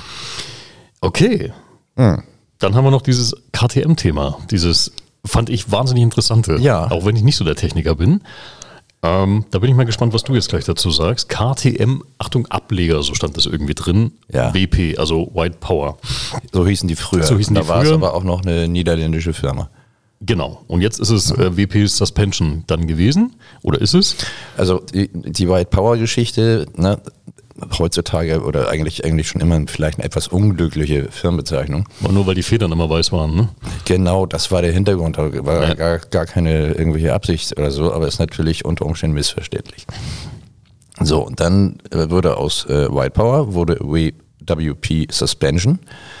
Okay. Hm. Dann haben wir noch dieses K T M-Thema. Dieses fand ich wahnsinnig interessante. Ja. Auch wenn ich nicht so der Techniker bin. Ähm, da bin ich mal gespannt, was du jetzt gleich dazu sagst. K T M, Achtung, Ableger, so stand das irgendwie drin. Ja. W P, also White Power. So hießen die früher. So hießen da die war es früher. aber auch noch eine niederländische Firma. Genau. Und jetzt ist es äh, W P Suspension dann gewesen. Oder ist es? Also die, die White Power Geschichte, ne, heutzutage oder eigentlich eigentlich schon immer vielleicht eine etwas unglückliche Firmenbezeichnung. Aber nur weil die Federn immer weiß waren, ne? Genau, das war der Hintergrund, da war Ja. gar, gar keine irgendwelche Absicht oder so, aber ist natürlich unter Umständen missverständlich. So, und dann äh, wurde aus äh, White Power, wurde W P Suspension.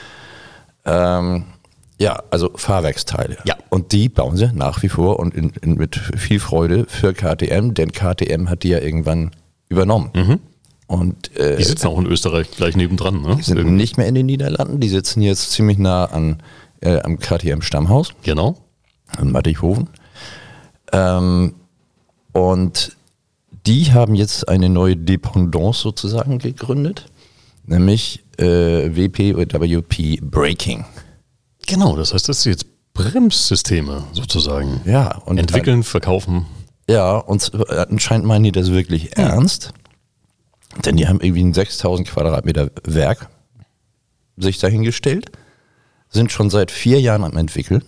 Ähm, ja, also Fahrwerksteile. Ja. Und die bauen sie nach wie vor und in, in, mit viel Freude für K T M, denn K T M hat die ja irgendwann übernommen. Mhm. Und äh, Die sitzen auch in Österreich gleich nebendran, ne? die sind nicht mehr in den Niederlanden, die sitzen jetzt ziemlich nah an, äh, am K T M-Stammhaus. Genau. In Mattighofen. Ähm, und die haben jetzt eine neue Dependance sozusagen gegründet, nämlich äh, W P oder W P Braking. Genau, das heißt, das sind jetzt Bremssysteme sozusagen. Ja, und Entwickeln, verkaufen. Ja, und anscheinend meinen die das wirklich ernst. Denn die haben irgendwie ein sechstausend Quadratmeter Werk sich dahingestellt, sind schon seit vier Jahren am entwickeln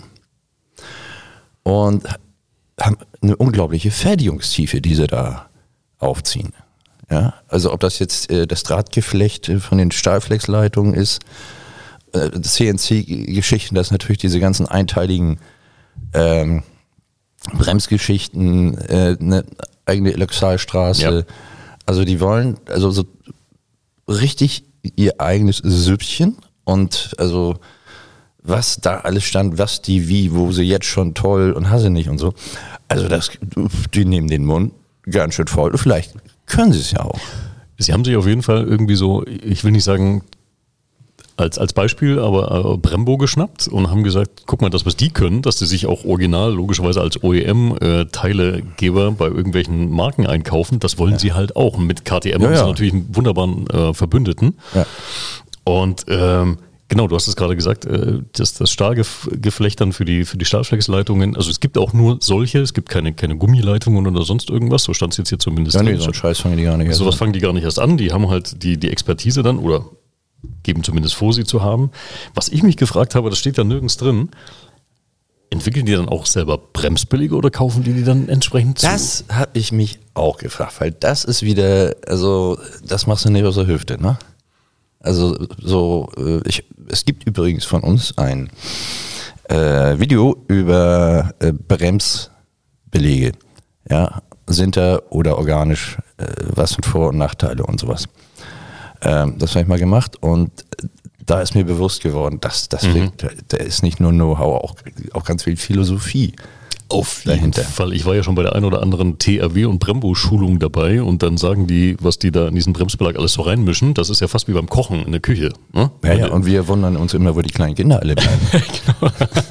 und haben eine unglaubliche Fertigungstiefe, die sie da aufziehen. Ja, also ob das jetzt äh, das Drahtgeflecht von den Stahlflexleitungen ist, äh, C N C-Geschichten, das natürlich diese ganzen einteiligen ähm, Bremsgeschichten, äh, eine eigene Eloxalstraße. Ja. Also die wollen also so richtig ihr eigenes Süppchen und also was da alles stand, was die wie, wo sie jetzt schon toll und hasse nicht und so. Also das, die nehmen den Mund ganz schön voll. Vielleicht können sie es ja auch. Sie haben sich auf jeden Fall irgendwie so, ich will nicht sagen als, als Beispiel, aber äh, Brembo geschnappt und haben gesagt, guck mal, das was die können, dass die sich auch original logischerweise als O E M-Teilegeber äh, bei irgendwelchen Marken einkaufen, das wollen ja. sie halt auch. Und mit K T M ja, haben sie ja. natürlich einen wunderbaren äh, Verbündeten. Ja. Und ähm, genau, du hast es gerade gesagt, äh, das, das Stahlgeflecht dann für die, für die Stahlflexleitungen, also es gibt auch nur solche, es gibt keine, keine Gummileitungen oder sonst irgendwas, so stand es jetzt hier zumindest ja, drin. Nee, so einen Scheiß fangen die gar nicht erst Sowas an. fangen die gar nicht erst an, die haben halt die, die Expertise dann oder geben zumindest vor, sie zu haben. Was ich mich gefragt habe, das steht da nirgends drin, entwickeln die dann auch selber Bremsbeläge oder kaufen die die dann entsprechend zu? Das habe ich mich auch gefragt, weil das ist wieder, also das machst du nicht aus der Hüfte, ne? Also so, ich, es gibt übrigens von uns ein äh, Video über äh, Bremsbeläge, ja, Sinter oder organisch, äh, was sind Vor- und Nachteile und sowas. Ähm, das habe ich mal gemacht und da ist mir bewusst geworden, dass das Mhm. da, da ist nicht nur Know-how, auch, auch ganz viel Philosophie. Auf dahinter. jeden Fall. Ich war ja schon bei der einen oder anderen T R W- und Brembo-Schulung dabei und dann sagen die, was die da in diesen Bremsbelag alles so reinmischen, das ist ja fast wie beim Kochen in der Küche. Ne? Ja, ja, und wir wundern uns immer, wo die kleinen Kinder alle bleiben. Genau.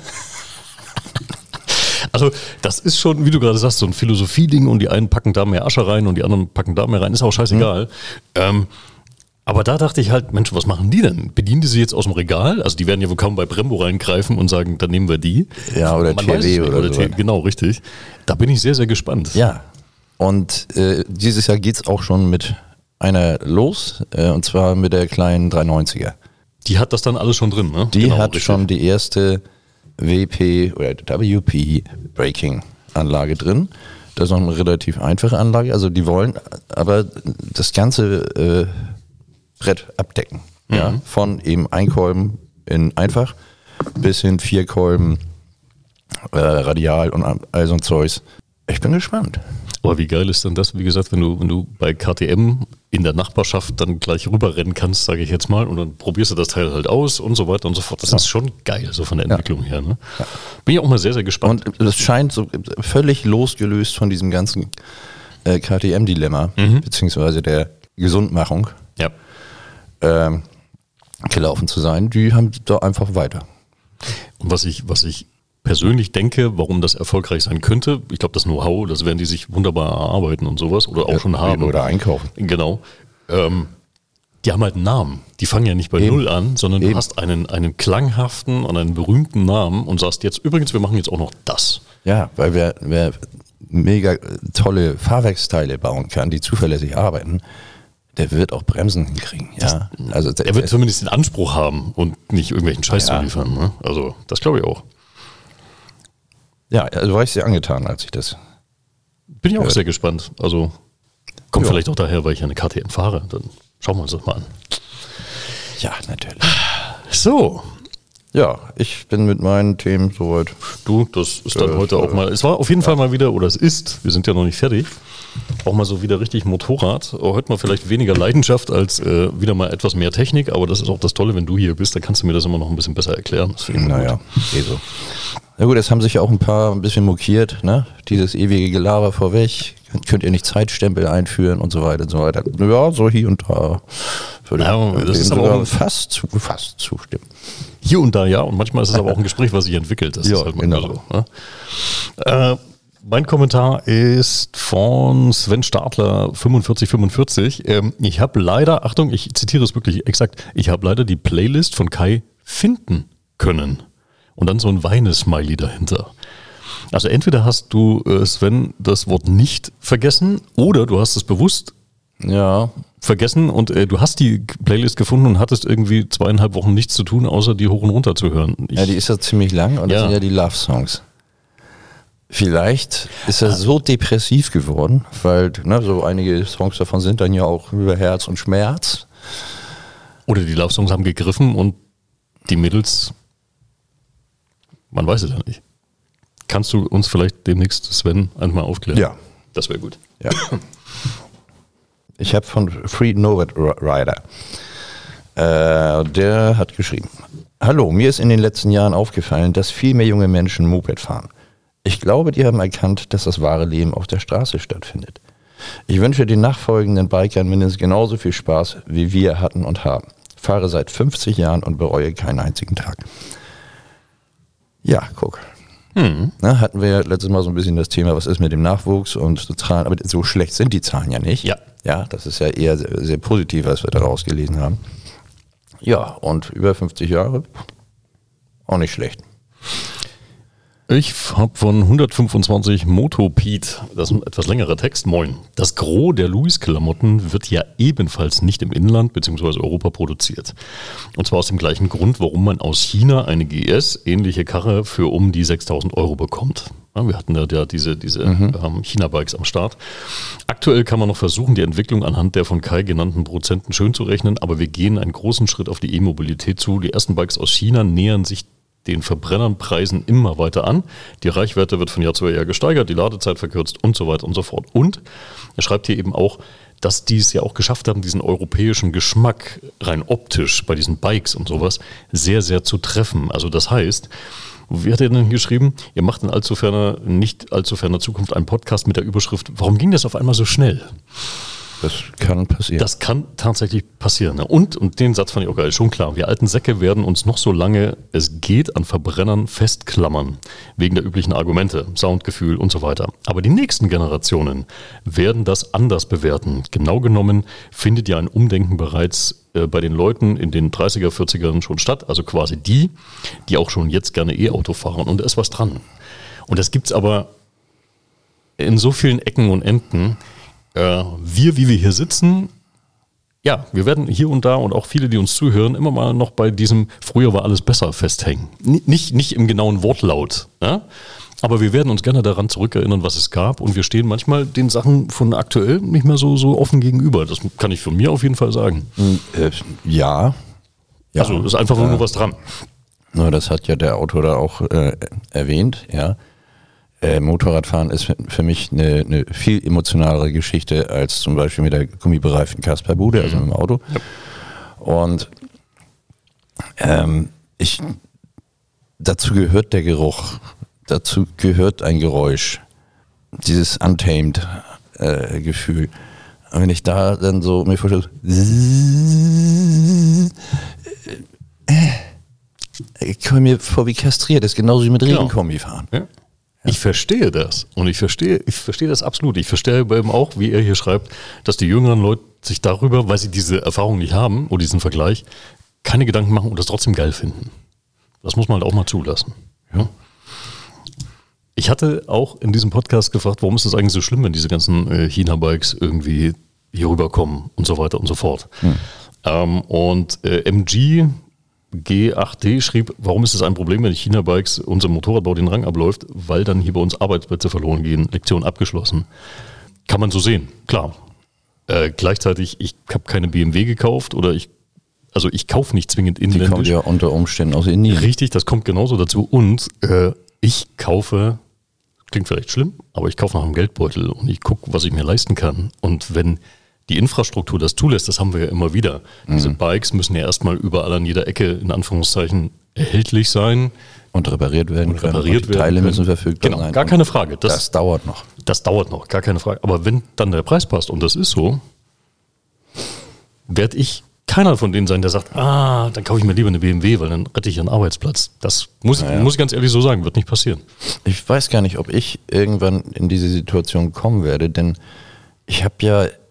Also das ist schon, wie du gerade sagst, so ein Philosophieding und die einen packen da mehr Asche rein und die anderen packen da mehr rein, ist auch scheißegal. Mhm. Ähm, aber da dachte ich halt, Mensch, was machen die denn? Bedienen die sie jetzt aus dem Regal? Also die werden ja wohl kaum bei Brembo reingreifen und sagen, dann nehmen wir die. Ja, oder Man T R W oder, oder so. T- Genau, richtig. Da bin ich sehr, sehr gespannt. Ja, und äh, dieses Jahr geht es auch schon mit einer los, äh, und zwar mit der kleinen dreihundertneunziger. Die hat das dann alles schon drin, ne? Die Genau, hat richtig. schon die erste W P oder W P Braking Anlage drin. Das ist noch eine relativ einfache Anlage. Also die wollen aber das ganze äh, Brett abdecken. Mhm. Ja? Von eben Einkolben in einfach bis hin vier Kolben äh, radial und all so ein Zeugs. Ich bin gespannt. Aber wie geil ist denn das, wie gesagt, wenn du, wenn du bei K T M in der Nachbarschaft dann gleich rüberrennen kannst, sage ich jetzt mal, und dann probierst du das Teil halt aus und so weiter und so fort. Das ja. ist schon geil, so von der Entwicklung ja. her. Ne? Ja. Bin ich auch mal sehr, sehr gespannt. Und das scheint so völlig losgelöst von diesem ganzen äh, K T M-Dilemma, mhm. beziehungsweise der Gesundmachung ja. ähm, gelaufen zu sein. Die haben da einfach weiter. Und was ich, was ich persönlich denke, warum das erfolgreich sein könnte, ich glaube, das Know-how, das werden die sich wunderbar erarbeiten und sowas oder auch ja, schon haben. Oder einkaufen. Genau. Ähm, die haben halt einen Namen. Die fangen ja nicht bei Eben. Null an, sondern Eben. du hast einen, einen klanghaften und einen berühmten Namen und sagst jetzt, übrigens, wir machen jetzt auch noch das. Ja, weil wer, wer mega tolle Fahrwerksteile bauen kann, die zuverlässig arbeiten, der wird auch Bremsen hinkriegen. Ja? Also der, er wird zumindest den Anspruch haben und nicht irgendwelchen Scheiß ja. zu liefern. Ne? Also das glaube ich auch. Ja, also war ich sehr angetan, als ich das... Bin ich auch hört. sehr gespannt. Also kommt ja. vielleicht auch daher, weil ich eine K T M fahre. Dann schauen wir uns das mal an. Ja, natürlich. So. Ja, ich bin mit meinen Themen soweit. Du, das ist dann äh, heute auch mal, es war auf jeden ja. Fall mal wieder, oder es ist, wir sind ja noch nicht fertig, auch mal so wieder richtig Motorrad. Heute mal vielleicht weniger Leidenschaft als äh, wieder mal etwas mehr Technik, aber das ist auch das Tolle, wenn du hier bist, dann kannst du mir das immer noch ein bisschen besser erklären. Das finde ich naja, gut. eh so. Na gut, es haben sich ja auch ein paar ein bisschen mokiert, ne? Dieses ewige Gelaber vorweg. Könnt ihr nicht Zeitstempel einführen und so weiter und so weiter. Ja, so hier und da würde ja, ich das ist aber auch fast, zu, fast zustimmen. Hier und da ja, und manchmal ist es aber auch ein Gespräch, was sich entwickelt. Das ja, ist halt genau. so. Ne? Äh, mein Kommentar ist von Sven Stadler fünfundvierzig fünfundvierzig. Ähm, ich habe leider, Achtung, ich zitiere es wirklich exakt, ich habe leider die Playlist von Kai finden können. Und dann so ein Weine-Smiley dahinter. Also entweder hast du, äh, Sven, das Wort nicht vergessen oder du hast es bewusst Ja, vergessen und äh, du hast die Playlist gefunden und hattest irgendwie zweieinhalb Wochen nichts zu tun, außer die hoch und runter zu hören. Ich, ja, die ist ja ziemlich lang und das Ja. sind ja die Love-Songs. Vielleicht ist er so depressiv geworden, weil ne, so einige Songs davon sind dann ja auch über Herz und Schmerz. oder die Love-Songs haben gegriffen und die Mädels, man weiß es ja nicht. Kannst du uns vielleicht demnächst, Sven, einmal aufklären? Ja. Das wäre gut. Ja. Ich habe von Free Novet Rider, äh, der hat geschrieben: Hallo, mir ist in den letzten Jahren aufgefallen, dass viel mehr junge Menschen Moped fahren. Ich glaube, die haben erkannt, dass das wahre Leben auf der Straße stattfindet. Ich wünsche den nachfolgenden Bikern mindestens genauso viel Spaß, wie wir hatten und haben. Fahre seit fünfzig Jahren und bereue keinen einzigen Tag. Ja, guck. Hm. Na, hatten wir letztes Mal so ein bisschen das Thema, was ist mit dem Nachwuchs und so Zahlen, aber so schlecht sind die Zahlen ja nicht. Ja. Ja, das ist ja eher sehr, sehr positiv, was wir daraus gelesen haben. Ja, und über fünfzig Jahre, auch nicht schlecht. Ich habe von hundertfünfundzwanzig Motopete, das ist ein etwas längerer Text, moin. Das Gros der Louis-Klamotten wird ja ebenfalls nicht im Inland bzw. Europa produziert. Und zwar aus dem gleichen Grund, warum man aus China eine G S, ähnliche Karre, für um die sechstausend Euro bekommt. Ja, wir hatten da ja diese, diese mhm. ähm, China-Bikes am Start. Aktuell kann man noch versuchen, die Entwicklung anhand der von Kai genannten Prozenten schön zu rechnen, aber wir gehen einen großen Schritt auf die E-Mobilität zu. Die ersten Bikes aus China nähern sich den Verbrennernpreisen immer weiter an. Die Reichweite wird von Jahr zu Jahr gesteigert, die Ladezeit verkürzt und so weiter und so fort. Und er schreibt hier eben auch, dass die es ja auch geschafft haben, diesen europäischen Geschmack rein optisch bei diesen Bikes und sowas sehr, sehr zu treffen. Also das heißt, wie hat er denn geschrieben? Ihr macht in allzu ferner, nicht allzu ferner Zukunft einen Podcast mit der Überschrift, warum ging das auf einmal so schnell? Das kann passieren. Das kann tatsächlich passieren. Ne? Und, und den Satz fand ich auch geil, schon klar, wir alten Säcke werden uns noch so lange es geht an Verbrennern festklammern, wegen der üblichen Argumente, Soundgefühl und so weiter. Aber die nächsten Generationen werden das anders bewerten. Genau genommen findet ja ein Umdenken bereits äh, bei den Leuten in den dreißiger, vierzigern schon statt, also quasi die, die auch schon jetzt gerne E-Auto fahren. Und da ist was dran. Und das gibt's aber in so vielen Ecken und Enden. Äh, wir, wie wir hier sitzen, ja, wir werden hier und da und auch viele, die uns zuhören, immer mal noch bei diesem früher war alles besser festhängen. N- nicht, nicht im genauen Wortlaut, ja? Aber wir werden uns gerne daran zurückerinnern, was es gab und wir stehen manchmal den Sachen von aktuell nicht mehr so, so offen gegenüber. Das kann ich von mir auf jeden Fall sagen. Äh, ja. ja. Also ist einfach ja. nur was dran. Nur das hat ja der Autor da auch äh, erwähnt, ja. Äh, Motorradfahren ist für mich eine, eine viel emotionalere Geschichte als zum Beispiel mit der gummibereiften Kasperbude, also mit dem Auto. Ja. Und ähm, ich, dazu gehört der Geruch, dazu gehört ein Geräusch, dieses Untamed äh, Gefühl. Und wenn ich da dann so mir vorstelle, ich komme mir vor wie kastriert, das ist genauso wie mit Genau. Regenkombi fahren. Ja. Ich verstehe das und ich verstehe, ich verstehe das absolut. Ich verstehe aber eben auch, wie er hier schreibt, dass die jüngeren Leute sich darüber, weil sie diese Erfahrung nicht haben oder diesen Vergleich, keine Gedanken machen und das trotzdem geil finden. Das muss man halt auch mal zulassen. Ja. Ich hatte auch in diesem Podcast gefragt, warum ist das eigentlich so schlimm, wenn diese ganzen äh, China-Bikes irgendwie hier rüberkommen und so weiter und so fort. Hm. Ähm, und äh, M G G acht D schrieb, warum ist es ein Problem, wenn China-Bikes unser Motorradbau den Rang abläuft, weil dann hier bei uns Arbeitsplätze verloren gehen, Lektion abgeschlossen. Kann man so sehen, klar. Äh, gleichzeitig, ich habe keine B M W gekauft oder ich, also ich kaufe nicht zwingend inländisch. Die kommt ja unter Umständen aus Indien. Richtig, das kommt genauso dazu und äh, ich kaufe, klingt vielleicht schlimm, aber ich kaufe nach einem Geldbeutel und ich gucke, was ich mir leisten kann. Und wenn die Infrastruktur das zulässt, das haben wir ja immer wieder. Mhm. Diese Bikes müssen ja erstmal überall an jeder Ecke in Anführungszeichen erhältlich sein. Und repariert werden und können. repariert und die Teile werden müssen verfügbar genau, sein. Gar keine Frage. Das, das dauert noch. Das dauert noch, gar keine Frage. Aber wenn dann der Preis passt und das ist so, werde ich keiner von denen sein, der sagt, ah, dann kaufe ich mir lieber eine B M W, weil dann rette ich einen Arbeitsplatz. Das muss, naja. muss ich ganz ehrlich so sagen, wird nicht passieren. Ich weiß gar nicht, ob ich irgendwann in diese Situation kommen werde, denn ich habe ja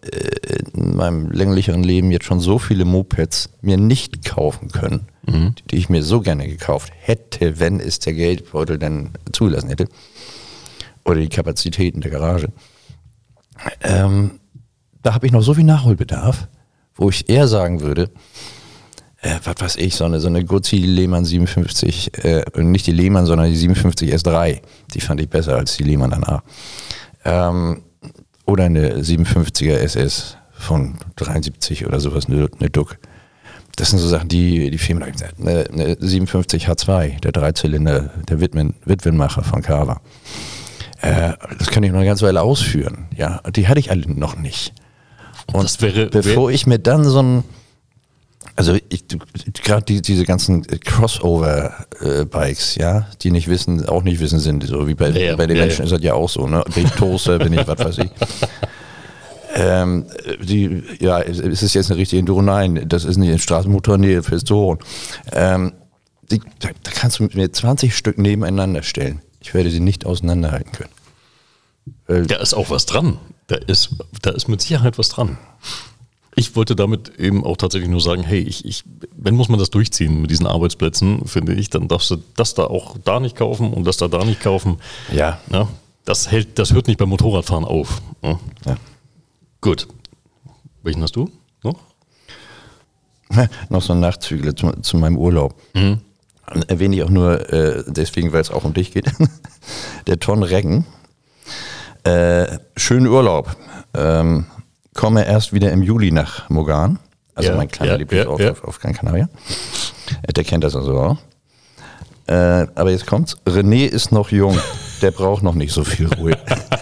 äh, in meinem länglicheren Leben jetzt schon so viele Mopeds mir nicht kaufen können, mhm. die ich mir so gerne gekauft hätte, wenn es der Geldbeutel denn zulassen hätte. Oder die Kapazitäten der Garage. Ähm, da habe ich noch so viel Nachholbedarf, wo ich eher sagen würde, äh, was weiß ich, so eine, so eine Guzzi Lehmann siebenundfünfzig, äh, nicht die Lehmann, sondern die siebenundfünfzig S drei, die fand ich besser als die Lehmann danach. Ähm, oder eine siebenundfünfziger S S von dreiundsiebzig oder sowas, eine, eine Duck. Das sind so Sachen, die, die Firmen, eine, eine siebenundfünfzig H zwei, der Dreizylinder, der Witwen, Witwenmacher von Carver. Äh, das kann ich noch eine ganze Weile ausführen. Ja, die hatte ich alle noch nicht. Und das wäre, bevor wär, ich mir dann so ein, also ich, gerade die, diese ganzen Crossover-Bikes, ja, die nicht wissen, auch nicht wissen sind, so wie bei, ja, bei den ja, Menschen ja. ist das ja auch so, ne? Bin ich Toaster, bin ich was weiß ich. Ähm, die, ja, ist es jetzt eine richtige Enduro? Nein, das ist nicht ein Straßenmotor, nee, fürs Touren. Ähm, die, da, da kannst du mir zwanzig Stück nebeneinander stellen. Ich werde sie nicht auseinanderhalten können. Weil da ist auch was dran. Da ist, da ist mit Sicherheit was dran. Ich wollte damit eben auch tatsächlich nur sagen, hey, ich, ich, wenn muss man das durchziehen mit diesen Arbeitsplätzen, finde ich, dann darfst du das da auch da nicht kaufen und das da da nicht kaufen. Ja. Ja, das hält, das hört nicht beim Motorradfahren auf. Ja. Ja. Gut. Welchen hast du noch? Noch so ein Nachzügler zu, zu meinem Urlaub. Mhm. Erwähne ich auch nur äh, deswegen, weil es auch um dich geht. Der Ton Reggen. Äh, schönen Urlaub. Ähm, komme erst wieder im Juli nach Mogan. Also ja, mein kleiner ja, Lieblingsort ja, ja. auf, auf Gran Canaria. Äh, der kennt das also auch. Äh, aber jetzt kommt's. René ist noch jung. Der braucht noch nicht so viel Ruhe.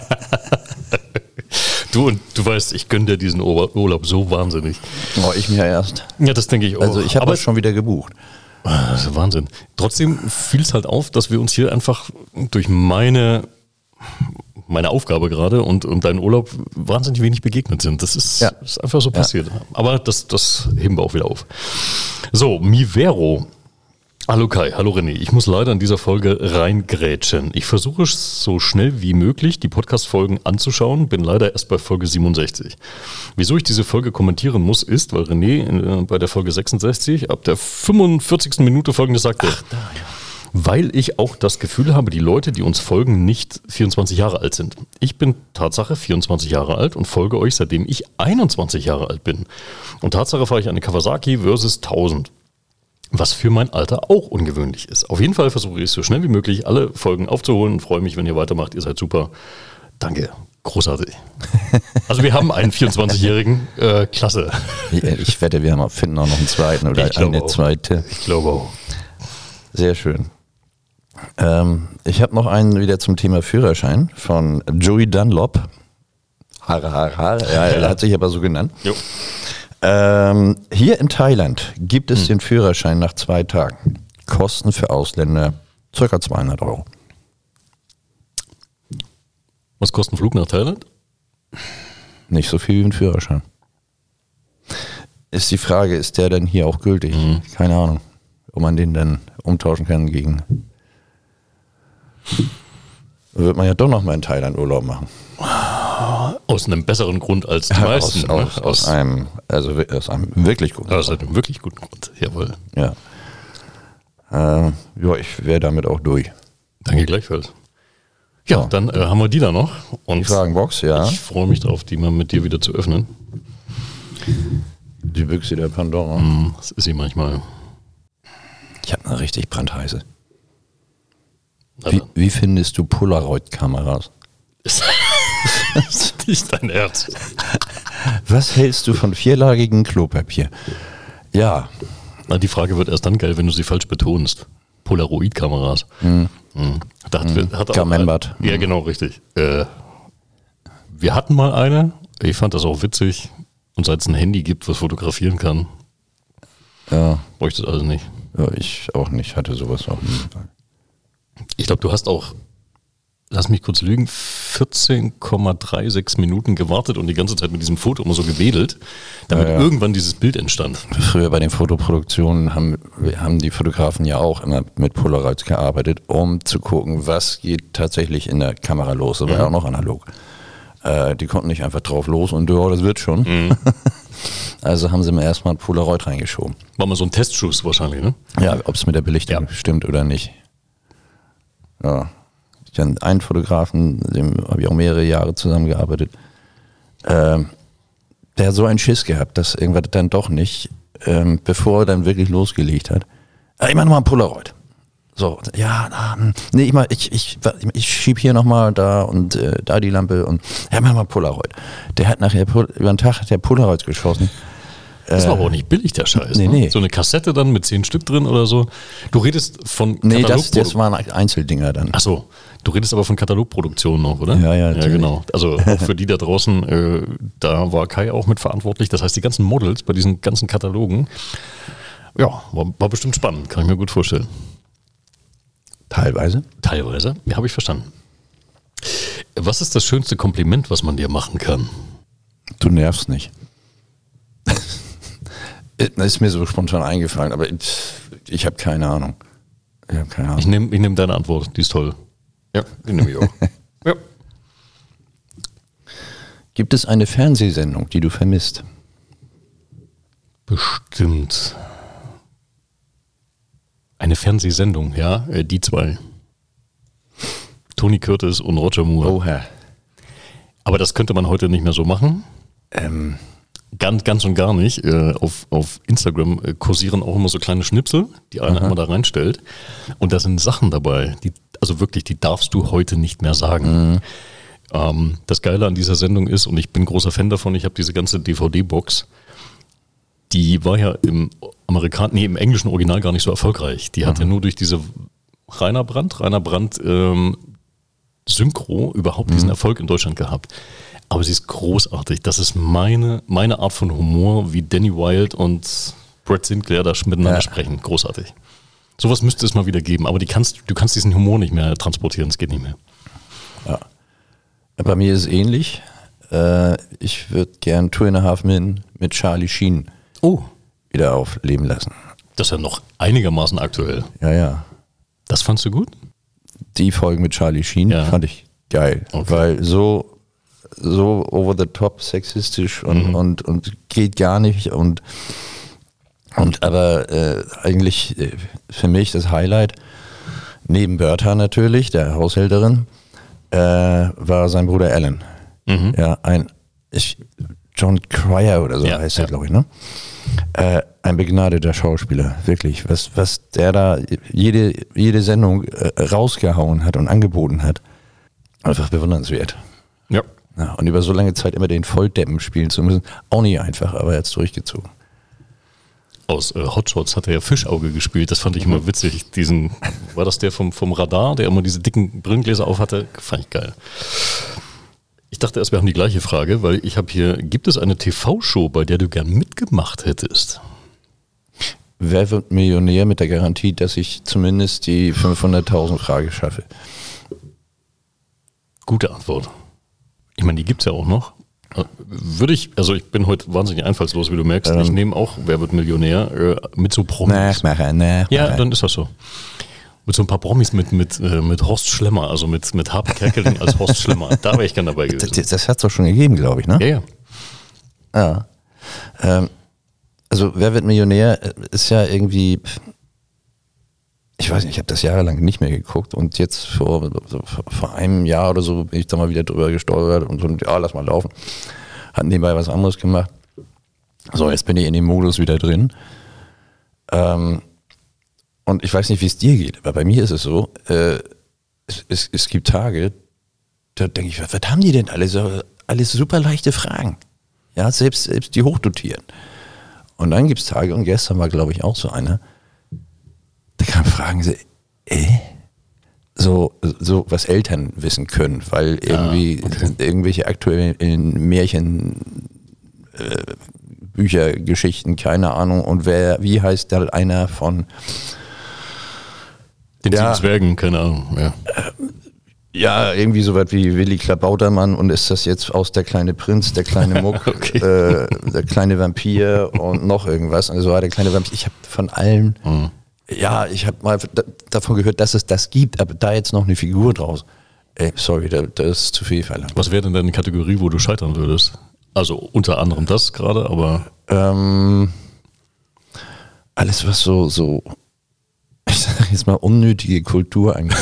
Du und du weißt, ich gönne dir diesen Urlaub so wahnsinnig. Oh, ich mir erst. Ja, das denke ich auch. Also ich habe das schon wieder gebucht. Das ist Wahnsinn. Trotzdem fiel es halt auf, dass wir uns hier einfach durch meine, meine Aufgabe gerade und, und deinen Urlaub wahnsinnig wenig begegnet sind. Das ist, ja. ist einfach so ja. passiert. Aber das, das heben wir auch wieder auf. So, Mivero. Hallo Kai, hallo René. Ich muss leider in dieser Folge reingrätschen. Ich versuche es so schnell wie möglich, die Podcast-Folgen anzuschauen, bin leider erst bei Folge siebenundsechzig. Wieso ich diese Folge kommentieren muss, ist, weil René äh, bei der Folge sechsundsechzig ab der fünfundvierzigsten Minute Folgendes sagte. Ach, da, ja. Weil ich auch das Gefühl habe, die Leute, die uns folgen, nicht vierundzwanzig Jahre alt sind. Ich bin Tatsache vierundzwanzig Jahre alt und folge euch, seitdem ich einundzwanzig Jahre alt bin. Und Tatsache fahre ich eine Kawasaki versus tausend. Was für mein Alter auch ungewöhnlich ist. Auf jeden Fall versuche ich so schnell wie möglich alle Folgen aufzuholen und freue mich, wenn ihr weitermacht. Ihr seid super. Danke. Großartig. Also wir haben einen vierundzwanzigjährigen. Äh, klasse. Ich wette, wir finden auch noch einen zweiten oder eine auch. zweite. Ich glaube auch. Sehr schön. Ähm, ich habe noch einen wieder zum Thema Führerschein von Joey Dunlop. Haare, Haare, Haare. Ja, er hat sich aber so genannt. Jo. Ähm, hier in Thailand gibt es hm. den Führerschein nach zwei Tagen. Kosten für Ausländer ca. zweihundert Euro. Was kostet ein Flug nach Thailand? Nicht so viel wie ein Führerschein. Ist die Frage, ist der denn hier auch gültig? Hm. Keine Ahnung. Ob man den dann umtauschen kann gegen... Dann wird man ja doch noch mal in Thailand Urlaub machen. Aus einem besseren Grund als die meisten. Aus, aus, ne? aus, einem, also aus einem wirklich guten Grund. Aus einem wirklich guten Grund, jawohl. Ja. Äh, ja, ich wäre damit auch durch. Danke gleichfalls. Ja, so. Dann äh, haben wir die da noch. Und die Fragenbox, ja. Ich freue mich drauf, die mal mit dir wieder zu öffnen. Die Büchse der Pandora. Mm, das ist sie manchmal. Ich habe eine richtig brandheiße. Wie, wie findest du Polaroid-Kameras? Das ist nicht dein Ernst. Was hältst du von vierlagigem Klopapier? Ja. Na, die Frage wird erst dann geil, wenn du sie falsch betonst. Polaroid-Kameras. Mhm. Mhm. Da hat, mhm. hat Gamembert. Ja, genau, richtig. Äh, wir hatten mal eine. Ich fand das auch witzig. Und seit es ein Handy gibt, was fotografieren kann, ja. bräuchte ich das also nicht. Ja, ich auch nicht. Hatte sowas auch nie. Ich glaube, du hast auch, lass mich kurz lügen, vierzehn Komma sechsunddreißig Minuten gewartet und die ganze Zeit mit diesem Foto immer so gewedelt, damit ja, ja. irgendwann dieses Bild entstand. Früher bei den Fotoproduktionen haben, haben die Fotografen ja auch immer mit Polaroids gearbeitet, um zu gucken, was geht tatsächlich in der Kamera los. Das war ja auch noch analog. Äh, die konnten nicht einfach drauf los und ja, das wird schon. Mhm. Also haben sie mir erstmal ein Polaroid reingeschoben. War mal so ein Testschuss wahrscheinlich, ne? Ja, ob es mit der Belichtung Ja. stimmt oder nicht. Ja. Ich habe einen Fotografen, mit dem habe ich auch mehrere Jahre zusammengearbeitet. Ähm, der hat so einen Schiss gehabt, dass irgendwas dann doch nicht, ähm, bevor er dann wirklich losgelegt hat. Ah, ich mach nochmal ein Polaroid. So, ja, na, hm, nee, ich, mach, ich, ich, ich schieb hier nochmal da und äh, da die Lampe und ja, mach mal Polaroid. Der hat nachher Pol- über den Tag hat der Polaroids geschossen. Das war aber auch nicht billig, der Scheiß. nee, ne? nee. So eine Kassette dann mit zehn Stück drin oder so. Du redest von Nee, das, Katalogprodu- das waren Einzeldinger dann. Ach so, du redest aber von Katalogproduktionen noch, oder? Ja, ja, Ja, natürlich. genau. Also auch für die da draußen, äh, da war Kai auch mit verantwortlich. Das heißt, die ganzen Models bei diesen ganzen Katalogen, ja, war, war bestimmt spannend, kann ich mir gut vorstellen. Teilweise. Teilweise, ja, habe ich verstanden. Was ist das schönste Kompliment, was man dir machen kann? Du nervst nicht. Das ist mir so spontan eingefallen, aber ich, ich habe keine Ahnung. Ich habe keine Ich Ahnung. nehme ich nehm deine Antwort, die ist toll. Ja, die nehme ich auch. Ja. Gibt es eine Fernsehsendung, die du vermisst? Bestimmt. Eine Fernsehsendung, ja, äh, die zwei. Tony Curtis und Roger Moore. Oha. Aber das könnte man heute nicht mehr so machen. Ähm, Ganz, ganz und gar nicht. Äh, auf, auf Instagram äh, kursieren auch immer so kleine Schnipsel, die einer immer da reinstellt. Und da sind Sachen dabei, die, also wirklich, die darfst du heute nicht mehr sagen. Ähm, das Geile an dieser Sendung ist, und ich bin großer Fan davon, ich habe diese ganze D V D-Box, die war ja im Amerikan nee, im englischen Original gar nicht so erfolgreich. Die hat ja nur durch diese Rainer Brandt, Rainer Brandt ähm, Synchro überhaupt diesen Erfolg in Deutschland gehabt. Aber sie ist großartig. Das ist meine, meine Art von Humor, wie Danny Wilde und Brett Sinclair da miteinander Ja. sprechen. Großartig. Sowas müsste es mal wieder geben, aber die kannst, du kannst diesen Humor nicht mehr transportieren, es geht nicht mehr. bei mir ist es ähnlich. Äh, ich würde gern Two and a Half Men mit Charlie Sheen Oh, wieder aufleben lassen. das ist ja noch einigermaßen aktuell. Ja, ja. Das fandst du gut? Die Folge mit Charlie Sheen Ja. fand ich geil, Okay. weil so so over the top sexistisch und, Mhm. und, und geht gar nicht und und aber äh, eigentlich äh, für mich das Highlight neben Bertha natürlich, der Haushälterin, äh, war sein Bruder Alan. Mhm. Ja, ein ich, John Cryer oder so Ja, heißt ja. er, glaube ich, ne? Äh, ein begnadeter Schauspieler, wirklich. Was, was der da jede, jede Sendung äh, rausgehauen hat und angeboten hat, einfach bewundernswert. Ja. Ja, und über so lange Zeit immer den Volldeppen spielen zu müssen, auch nicht einfach, aber er hat es durchgezogen. Aus äh, Hotshots hat er ja Fischauge gespielt, das fand ich immer witzig. Diesen, war das der vom, vom Radar, der immer diese dicken Brillengläser auf hatte? Fand ich geil. Ich dachte erst, wir haben die gleiche Frage, weil ich habe hier, gibt es eine T V-Show, bei der du gern mitgemacht hättest? Wer wird Millionär mit der Garantie, dass ich zumindest die fünfhunderttausend Frage schaffe? Gute Antwort. Ich meine, die gibt es ja auch noch. Äh, Würde ich, also ich bin heute wahnsinnig einfallslos, wie du merkst. Ich nehme auch Wer wird Millionär äh, mit so Promis. Nachmacher, Nachmacher. Ja, dann ist das so. Mit so ein paar Promis mit, mit, äh, mit Horst Schlemmer, also mit, mit Harpe Kerkeling als Horst Schlemmer. Da wäre ich gern dabei gewesen. Das, das hat es doch schon gegeben, glaube ich, ne? Ja, ja. Ja. Ähm, also Wer wird Millionär ist ja irgendwie, ich weiß nicht, ich habe das jahrelang nicht mehr geguckt und jetzt vor, vor einem Jahr oder so bin ich da mal wieder drüber gestolpert und so, ja, lass mal laufen. Hat nebenbei was anderes gemacht. So, jetzt bin ich in dem Modus wieder drin. Ähm, und ich weiß nicht, wie es dir geht, aber bei mir ist es so, äh, es, es, es gibt Tage, da denke ich, was, was haben die denn alle so, alles super leichte Fragen. Ja, selbst, selbst die hochdotieren. Und dann gibt es Tage, und gestern war, glaube ich, auch so einer, da kann man fragen, so, äh? So, so, was Eltern wissen können, weil irgendwie Ah, okay. irgendwelche aktuellen Märchen, äh, Bücher, Geschichten, keine Ahnung, und wer, wie heißt da einer von, Den Ja. sieben Zwergen, keine Ahnung. Ja. ja, irgendwie so was wie Willi Klabautermann und ist das jetzt aus Der kleine Prinz, der kleine Muck, Okay. äh, der kleine Vampir und noch irgendwas. Also war der kleine Vampir. Ich habe von allen, Mhm. ja, ich habe mal da, davon gehört, dass es das gibt, aber da jetzt noch eine Figur draus ey, sorry, das, das ist zu viel verlangt. Was wäre denn deine Kategorie, wo du scheitern würdest? Also unter anderem das gerade, aber... Ähm, alles, was so, so, ich sag jetzt mal, unnötige Kultur angeht.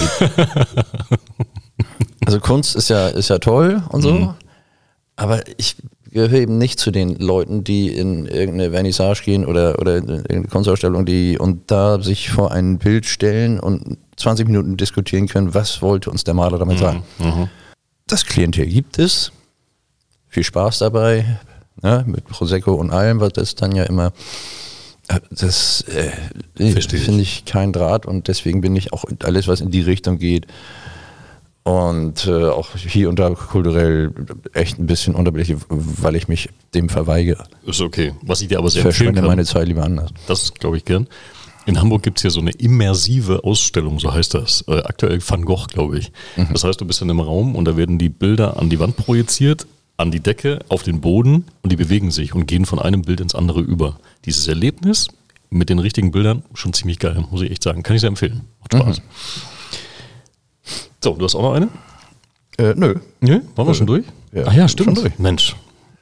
Also Kunst ist ja, ist ja toll und so, mhm. aber ich gehöre eben nicht zu den Leuten, die in irgendeine Vernissage gehen oder, oder in eine Kunstausstellung, die und da sich vor ein Bild stellen und zwanzig Minuten diskutieren können, was wollte uns der Maler damit mhm. sagen. Mhm. Das Klientel gibt es, viel Spaß dabei, ne, mit Prosecco und allem, was das dann ja immer, das äh, finde ich kein Draht und deswegen bin ich auch alles, was in die Richtung geht und äh, auch hier und da kulturell echt ein bisschen unterbelichtet, weil ich mich dem verweigere. Ist okay. Was ich dir aber sehr ich empfehlen verschwende kann, meine Zeit lieber anders. das glaube ich gern. In Hamburg gibt es hier so eine immersive Ausstellung, so heißt das. Äh, aktuell Van Gogh, glaube ich. Mhm. Das heißt, du bist in einem Raum und da werden die Bilder an die Wand projiziert, an die Decke, auf den Boden und die bewegen sich und gehen von einem Bild ins andere über. Dieses Erlebnis mit den richtigen Bildern, schon ziemlich geil, muss ich echt sagen. Kann ich sehr empfehlen. Macht Spaß. Mhm. So, du hast auch noch eine? Äh, nö. Nö? Waren wir schon durch? Ja, Ach ja, stimmt. schon durch. Mensch.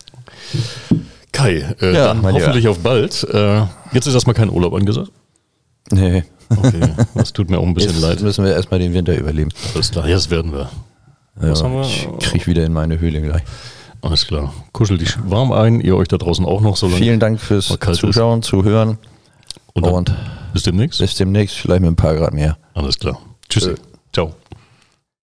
Kai, äh, Ja, dann mein hoffentlich Lieber. auf bald. Äh, jetzt ist erstmal kein Urlaub angesagt. Nee. Okay, das tut mir auch ein bisschen Jetzt leid. müssen wir erstmal den Winter überleben. Alles klar, jetzt werden wir. Ja, Was haben wir? ich krieg wieder in meine Höhle gleich. Alles klar. Kuschel dich warm ein, ihr euch da draußen auch noch so lange. Vielen Dank fürs Mal kalt ist. Zuschauen, Zuhören Und, dann und bis demnächst. bis demnächst, vielleicht mit ein paar Grad mehr. Alles klar. Tschüssi. Tschö. Ciao.